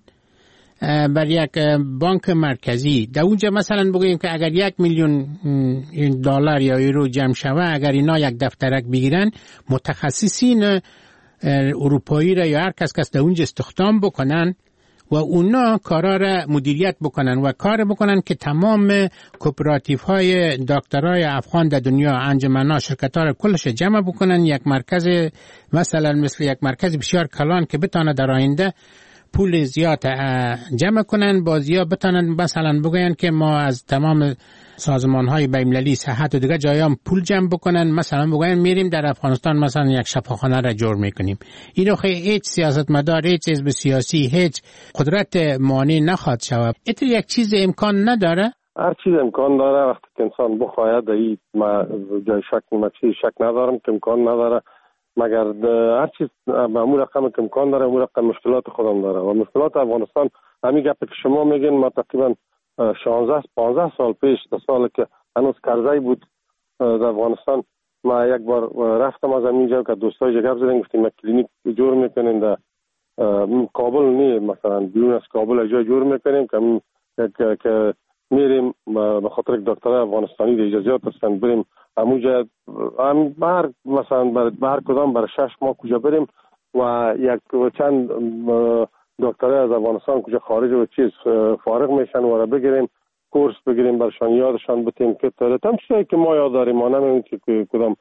بر یک بانک مرکزی در اونجا مثلا بگوییم که اگر یک میلیون دلار یا یورو جمع شوه، اگر اینا یک دفترک بگیرن، متخصصین اروپایی را یا هر کس کس در اونجا استخدام بکنن و اونا کارا را مدیریت بکنن و کار بکنن که تمام کوپراتیف های دکترای افغان در دنیا، انجمن‌ها، شرکت‌ها را کلش جمع بکنن یک مرکز، مثلا مثل یک مرکز بسیار کلان که بتونه در آینده پول زیاد جمع کنن، بازیا بتونن مثلا بگوین که ما از تمام سازمان های بین‌المللی صحت و دیگه جایام پول جمع بکنن، مثلا بگوین میریم در افغانستان مثلا یک شفاخانه را جور میکنیم. اینو خیلی هیچ سیاستمدار، هیچ حزب سیاسی، هیچ قدرت مانع نخواد شود. ایتر یک چیز امکان نداره؟ هر چیز امکان داره وقتی که انسان بخواهد. این ما جای شک ما چیز شک ندارم که امکان نداره، مگر هر چیز معمول رقم که امکان داره اون رقم مشکلات خودم داره و مشکلات افغانستان همین گپ که شما میگین. ما تقریبا شانزده پانزده سال پیش، تا سال که هنوز کرزی بود در افغانستان، ما یک بار رفتم از همینجا که دوستای جگب زدن گفتیم یک کلینیک جور میکنین در کابل، نه مثلا بیرون از کابل جای جور میکنیم که که میریم به خاطر دکتر افغانستانی در اجازهات هستن بریم همونجا هم بر مثلا بر کدام بر شش ماه کجا بریم و یک چند دکتر از افغانستان کجا خارج و چیز فارغ میشن و را بگیریم کورس بگیریم برشان یادشان بتیم که تم چیزی که ما یاد داریم ما نمیدونیم که کدام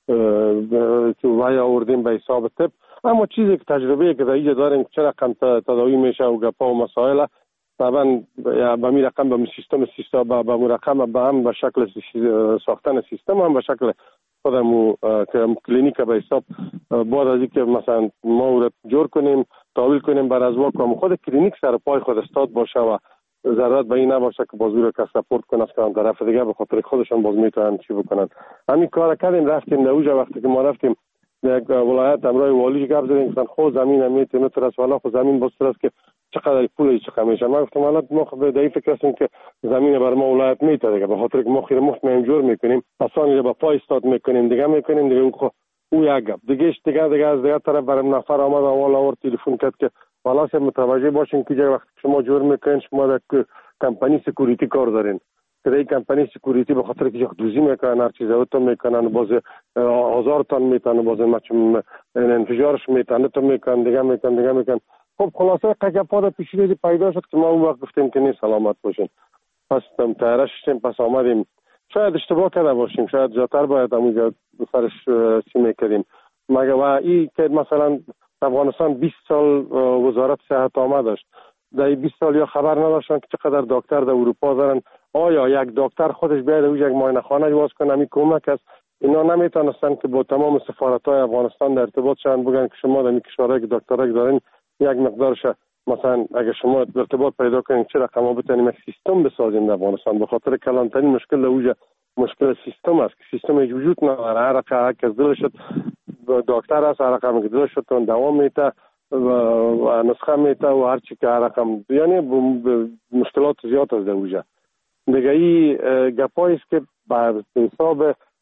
که وای آوردیم به حساب طب، اما چیزی که تجربه که در اینجا داریم چه رقم تداوی میشه و گپا و مسائل طبعا به می رقم به سیستم سیستم به می رقم به هم به شکل ساختن سیستم هم به شکل خودمو که کلینیک به حساب بعد از اینکه مثلا ما رو جور کنیم تحویل کنیم بر از واقع خود کلینیک سر پای خود استاد باشه و ضرورت به این نباشه که بازور که سپورت کنه از طرف دیگه به خاطر خودشون باز میتونن چی بکنن. همین کار کردیم، رفتیم دوجا وقتی که ما رفتیم یک ولایت امرای والی گپ زدیم گفتن خو زمین میتونه ترس والا خو زمین باز ترس که چقدر پول چقدر میشه. ما گفتم حالا ما خود در این فکر هستیم که زمین بر ما ولایت میته دیگه به خاطر که ما خیر مفت جور میکنیم آسانی با پای استاد میکنیم دیگه میکنیم دیگه او او یک گپ دیگه دیگه دیگه از دیگه طرف برام نفر آمد اول آورد تلفن کرد که والا سه متوجه باشین که وقتی شما جور میکنین شما در کمپانی سکیوریتی کار دارین که این کمپانی سکیوریتی به خاطر که دوزی میکنن هر چیز اوتو میکنن باز هزار تن میتونه باز مچم انفجارش میتونه تو میکنن دیگه میکنن دیگه میکنن. خب خلاصه قگپا پیشگیری پیدا شد که ما اون وقت گفتیم که نیست سلامت باشین، پس تم تیارش شدیم، پس آمدیم. شاید اشتباه کرده باشیم، شاید جاتر باید همونجا سرش چی میکردیم مگه و این که مثلا افغانستان بیست سال وزارت صحت آمد داشت، در بیست سال یا خبر نداشتن که چقدر دکتر در اروپا دارن. آیا یک دکتر خودش بیاد او یک معاینه خانه باز کنه می کمک است؟ اینا نمیتونستن که با تمام سفارت‌های افغانستان در ارتباط شدن بگن که شما در این کشورهای که دکترک دارین یک مقدارش مثلا اگه شما ارتباط پیدا کنین چه رقم بتونیم یک سیستم بسازیم در افغانستان. به خاطر کلانترین مشکل اوجه مشکل سیستم است که سیستم وجود نداره. هر رقم که دل شد دکتر است، هر رقم که دل شد اون دوام میته و نسخه میته و هر چی که هر رقم یعنی مشکلات زیاد از اوجه دیگه. این گپایی است که بر حساب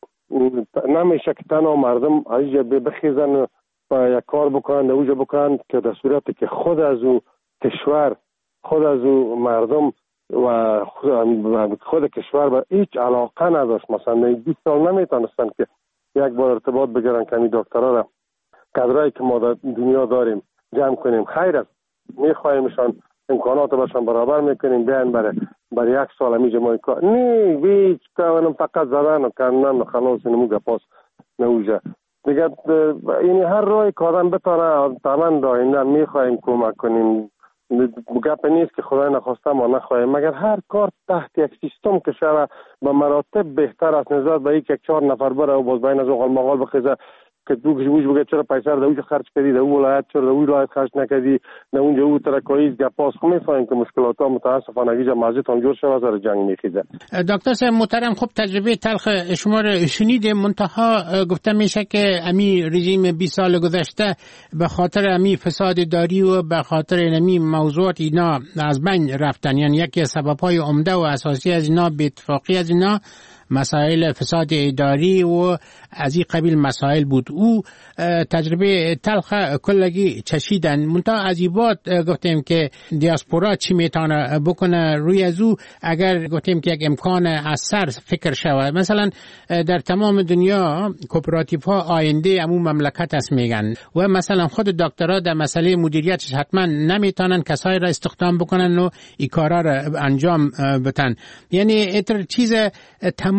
نمیشه که تنها مردم اینجا بخیزن و یک کار بکنن اوجه بکنن که در صورتی که خود از او کشور خود از او مردم و خود, خود کشور به هیچ علاقه نداشت. مثلا بیست سال نمیتونستن که یک بار ارتباط بگیرن که این دکترها را کادرایی که ما در دنیا داریم جمع کنیم. خیر است میخوایمشان امکانات باشن برابر میکنیم بیان برای برای یک سال همیشه ما کار نه هیچ کارم فقط زدن و کردن خلاص اینمو گپاس نوجه دیگه. یعنی هر راهی کارم بتاره تمام داینده میخوایم کمک کنیم. گپ نیست که خدای نخواسته ما نخواهیم، مگر هر کار تحت یک سیستم که شود به مراتب بهتر است نسبت به یک چهار نفر بره و باز بین از اوغال مغال بخیزه که دو کشوش بگه چرا پیسه رو دوجه خرج کردی در اون ولایت چرا در اون ولایت خرج نکردی در اونجا او ترکاییز گپاس. خب میفهمیم که مشکلات ها متاسفانه اگه مسجد هم جور شود سر جنگ میخیزه. دکتر صاحب محترم، خب تجربه تلخ شما رو شنیده، منتها گفته میشه که امی رژیم بیست سال گذشته به خاطر امی فساد اداری و به خاطر امی موضوعات اینا از بین رفتن. یعنی یکی سبب های عمده و اساسی از اینا به اتفاقی از اینا مسائل فساد اداری و از این قبیل مسائل بود. او تجربه تلخ کلگی چشیدن، منتها از این بعد گفتیم که دیاسپورا چی میتونه بکنه روی از او اگر گفتیم که یک امکان از سر فکر شود. مثلا در تمام دنیا کوپراتیو ها آینده امون مملکت است میگن و مثلا خود دکترها در مسئله مدیریتش حتما نمیتونن کسایی را استخدام بکنن و این کارا را انجام بدن. یعنی اتر چیز تمام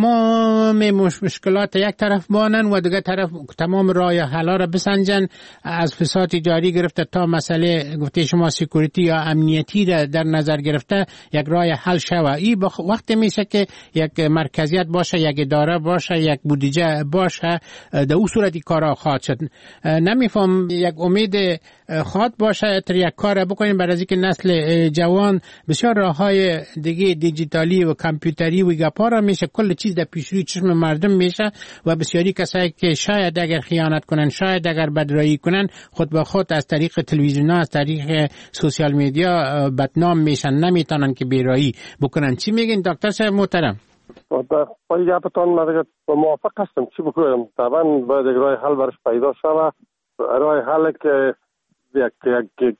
تمام مش مشکلات یک طرف بانن و دیگه طرف تمام راه حل را بسنجن، از فساد تجاری گرفته تا مسئله گفته شما سکیوریتی یا امنیتی را در نظر گرفته یک راه حل شوه. این وقت میشه که یک مرکزیت باشه، یک اداره باشه، یک بودجه باشه، در اون صورتی کارا خواهد شد. نمیفهم یک امید خواهد باشه تر یک کار بکنیم برای اینکه نسل جوان بسیار راههای دیگه دیجیتالی و کامپیوتری و گپا را میشه کل چیز در پیش روی چشم مردم میشه و بسیاری کسایی که شاید اگر خیانت کنن، شاید اگر بدرایی کنن، خود به خود از طریق تلویزیون ها، از طریق سوشال میدیا بدنام میشن، نمیتونن که بیرایی بکنن. چی میگین دکتر صاحب محترم؟ با یک گپتان من موافق هستم. چی بکنم؟ طبعا باید یک راه حل برش پیدا شود. راه حل که یک یک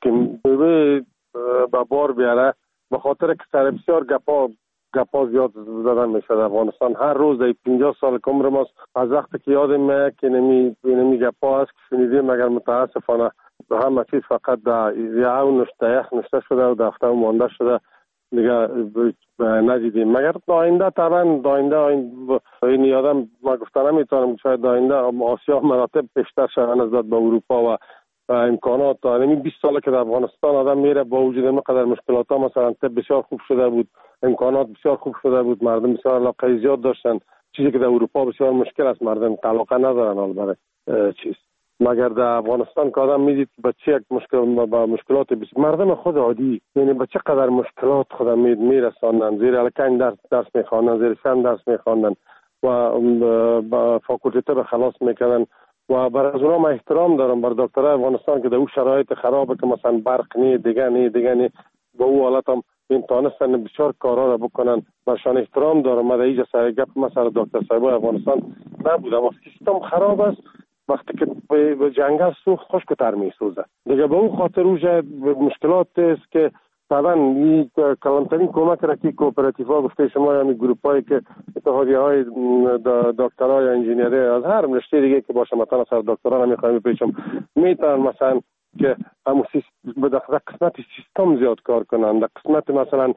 به بار بیاره، به خاطر که سر بسیار گپا گپا زیاد زدن میشه در افغانستان. هر روز در پنجاه سال که عمر ماست، از وقتی که یادم میاد که نمی نمی گپا هست که شنیدیم، مگر متاسفانه همه چیز فقط در یه نشته یخ نشته شده و دفتر مانده شده، دیگه ندیدیم. مگر داینده طبعا داینده این یادم ما گفتن نمیتونم شاید داینده آسیا مراتب بیشتر شوند نسبت به اروپا و امکانات. تا بیست ساله که در افغانستان آدم میره، با وجود اینقدر مشکلات ها، مثلا طب بسیار خوب شده بود، امکانات بسیار خوب شده بود، مردم بسیار علاقه زیاد داشتن، چیزی که در اروپا بسیار مشکل است، مردم علاقه ندارن حال برای چیز. مگر در افغانستان که آدم میدید بچه یک مشکل با مشکلات بسیار، مردم خود عادی، یعنی بچه قدر مشکلات خود مید میرساندن، زیر الکن درس درس میخواندن، زیر سن درس میخواندن و با فاکولته به خلاص میکردن. و برای از اونا من احترام دارم بر دکترای افغانستان که در اون شرایط خرابه که مثلا برق نی دیگه نی دیگه نی با اون حالت هم این تانستن بسیار کارا را بکنن. برشان احترام دارم. من در اینجا سر گپ مثلا دکتر صاحبای افغانستان نبودم و سیستم خراب است. وقتی که به جنگل سوخت خشک‌تر میسوزه دیگه. به اون خاطر اوجه مشکلات است که طبعا این کلانترین کمک را که کوپراتیف ها گفته شما، یعنی گروپ هایی که اتحادیه های دکترها یا انجینیری از هر رشته دیگه که باشه، مثلا سر دکترا نمیخوایم بپیچم، میتونن مثلا که همون در قسمت سیستم زیاد کار کنن، در قسمت مثلا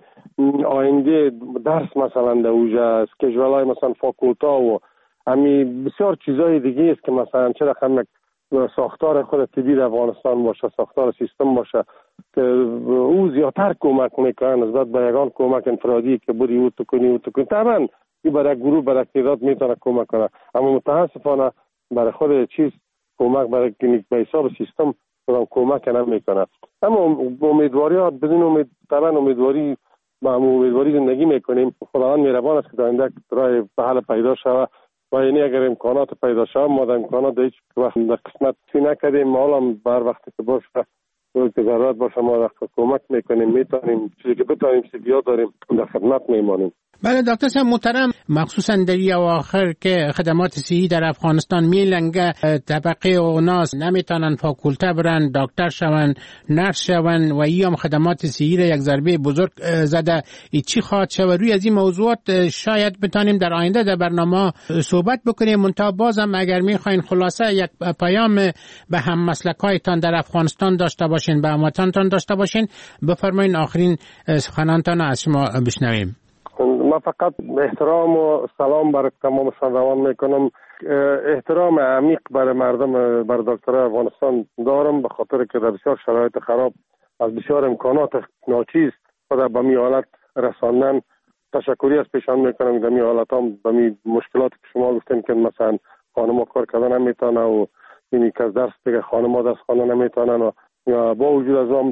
آینده درس مثلا در اوجه اسکیجول های مثلا فاکولتا و همی بسیار چیزای دیگه است که مثلا چه رقم ساختار خود طبی در افغانستان باشه، ساختار سیستم باشه که او زیادتر کمک میکنه نسبت به یگان کمک انفرادی که بودی او تو کنی او تو کنی. طبعا این برای گروه برای تعداد میتونه کمک کنه، اما متاسفانه برای خود چیز کمک برای کلینیک به حساب سیستم خودم کمک نمیکنه. اما امیدواری ها بدون امید، طبعا امیدواری با امیدواری زندگی میکنیم. خداوند مهربان است که در آینده راه به حل پیدا شود و یعنی اگر امکانات پیدا شود، ما در امکانات هیچ وقت در قسمت سی نکردیم، حالا هم بر وقتی که باشه که ضرورت باشه ما در کمک میکنیم، میتونیم چیزی که بتونیم سیبیا داریم در خدمت میمانیم. بله دکتر صاحب محترم، مخصوصا در این اواخر که خدمات صحی در افغانستان میلنگه، طبقه اوناس نمیتونن فاکولته برن، دکتر شون، نرس شون و این خدمات صحی را یک ضربه بزرگ زده. ای چی خواهد شود؟ روی از این موضوعات شاید بتانیم در آینده در برنامه صحبت بکنیم. منتها بازم اگر میخواین خلاصه یک پیام به هم مسلکایتان در افغانستان داشته باشین، به هموطنتان داشته باشین، بفرمایین آخرین سخنانتان از شما بشنویم. من فقط احترام و سلام برای تمامشان روان میکنم. احترام عمیق برای مردم، برای دکترای افغانستان دارم، به خاطر که در بسیار شرایط خراب از بسیار امکانات ناچیز خود به می حالت رساندن. تشکری از پیشان میکنم. در می حالت هم به می مشکلات که شما گفتین که مثلا خانم ها کار کردن نمیتونه و اینی که از درس دیگه خانم ها درس خواندن نمیتونن و با وجود از آن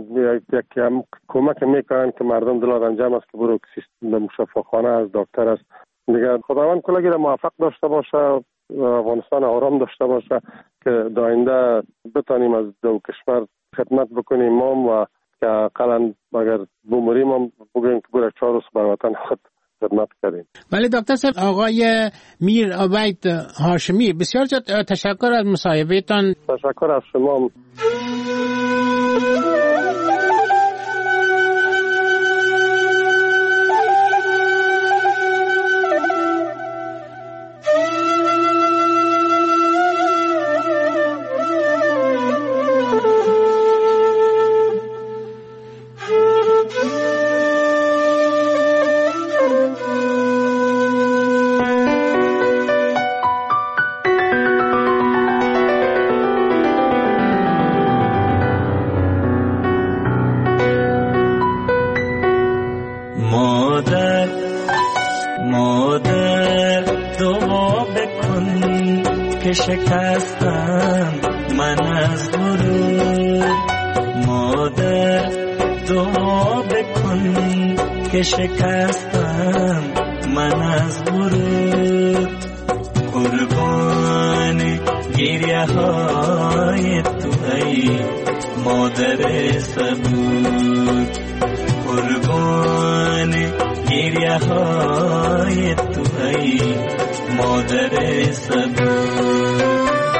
یک کمک میکنن که مردم دلار انجام است که برو سیستم شفاخانه از دکتر است دیگه. خداوند کلگی را موفق داشته باشه، افغانستان آرام داشته باشه که در آینده بتانیم از دو کشور خدمت بکنیم ما و که اقلا اگر بمریم هم بگویم که برای چهار روز بر وطن خود خدمت کردیم. ولی دکتر صاحب، آقای میر عبید هاشمی، بسیار تشکر از مصاحبهتان. تشکر از شما. مادر مادر دعا بکن که شکستم من از غرور. مادر دعا بکن که شکستم من از غرور. قربان گریه های تو ای مادر صبور. قربان گریه های تو ای مادر صبور.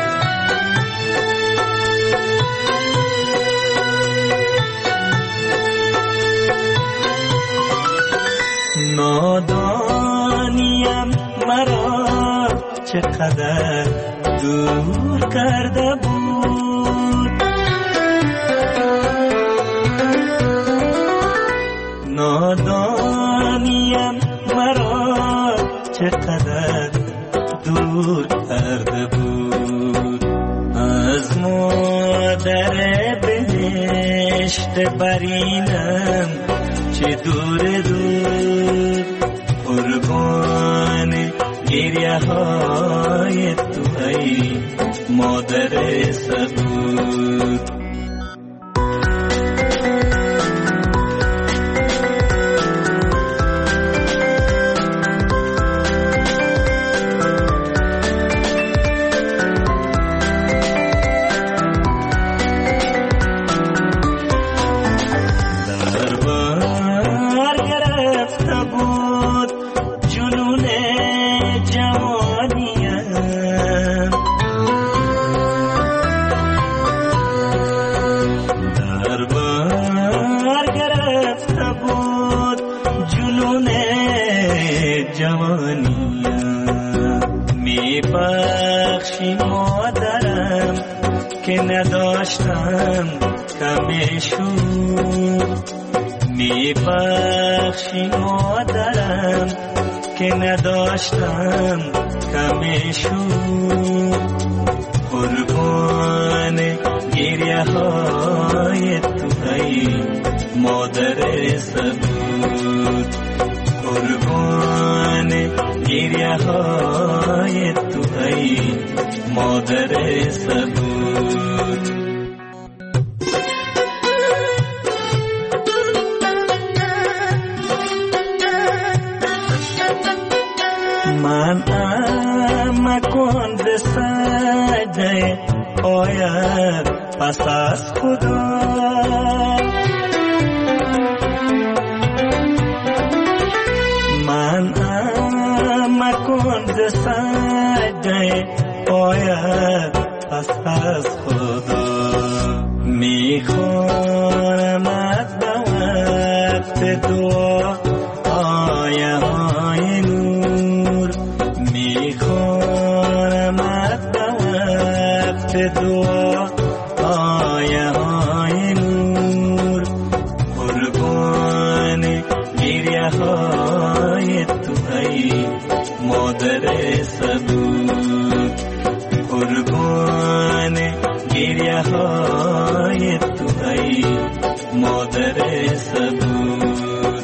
نادانیم مرا چقدر دور کرده بود. نادانیم مرا چقدر دور کرده بود. از مادر بهشت برینم چه دور دور. قربان گریه های تو ای مادر صبور. که نداشتم کمشون. می بخشی مادرم که نداشتم کمشون. قربان گریه های تو ای مادر صبور. قربان گریه های تو ای مادر صبور. من ام کن ز سجده آید پس از خدا. من ام کن ز سجده آید پس از خدا. میخوانم از وقت دعا آیه های نور. میخوانم از وقت دعا آیه های نور. قربان گریه های تو ای مادر صبور. قربان گریه های تو ای مادر صبور.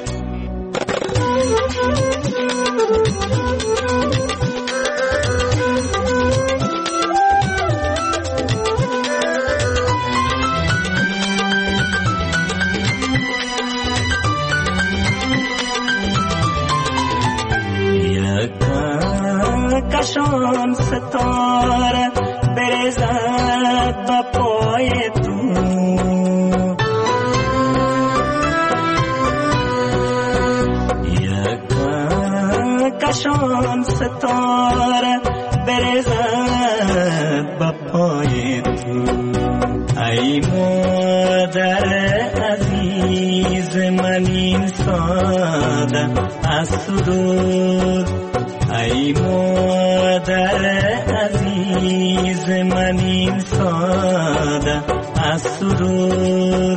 کشان ستاره بریزد با پای تو. یک کشان ستاره بریزد با پای تو. ای مادر عزیز من این ساده از سرور. ای مادر عزیز من این ساده از سرور.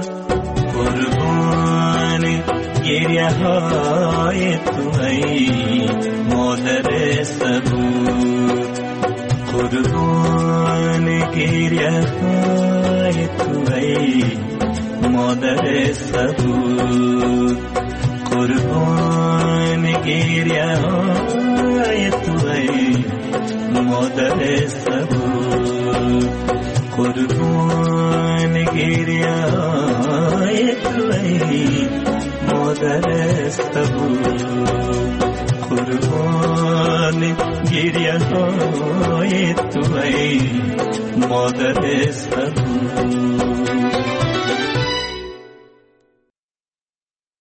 قربان گریه های تو ای مادر صبور. قربان گریه های تو ای مادر صبور. قربان گریه های تو ای مادر صبور قربان گریه های تو ای مادر صبور قربان گریه های تو ای مادر صبور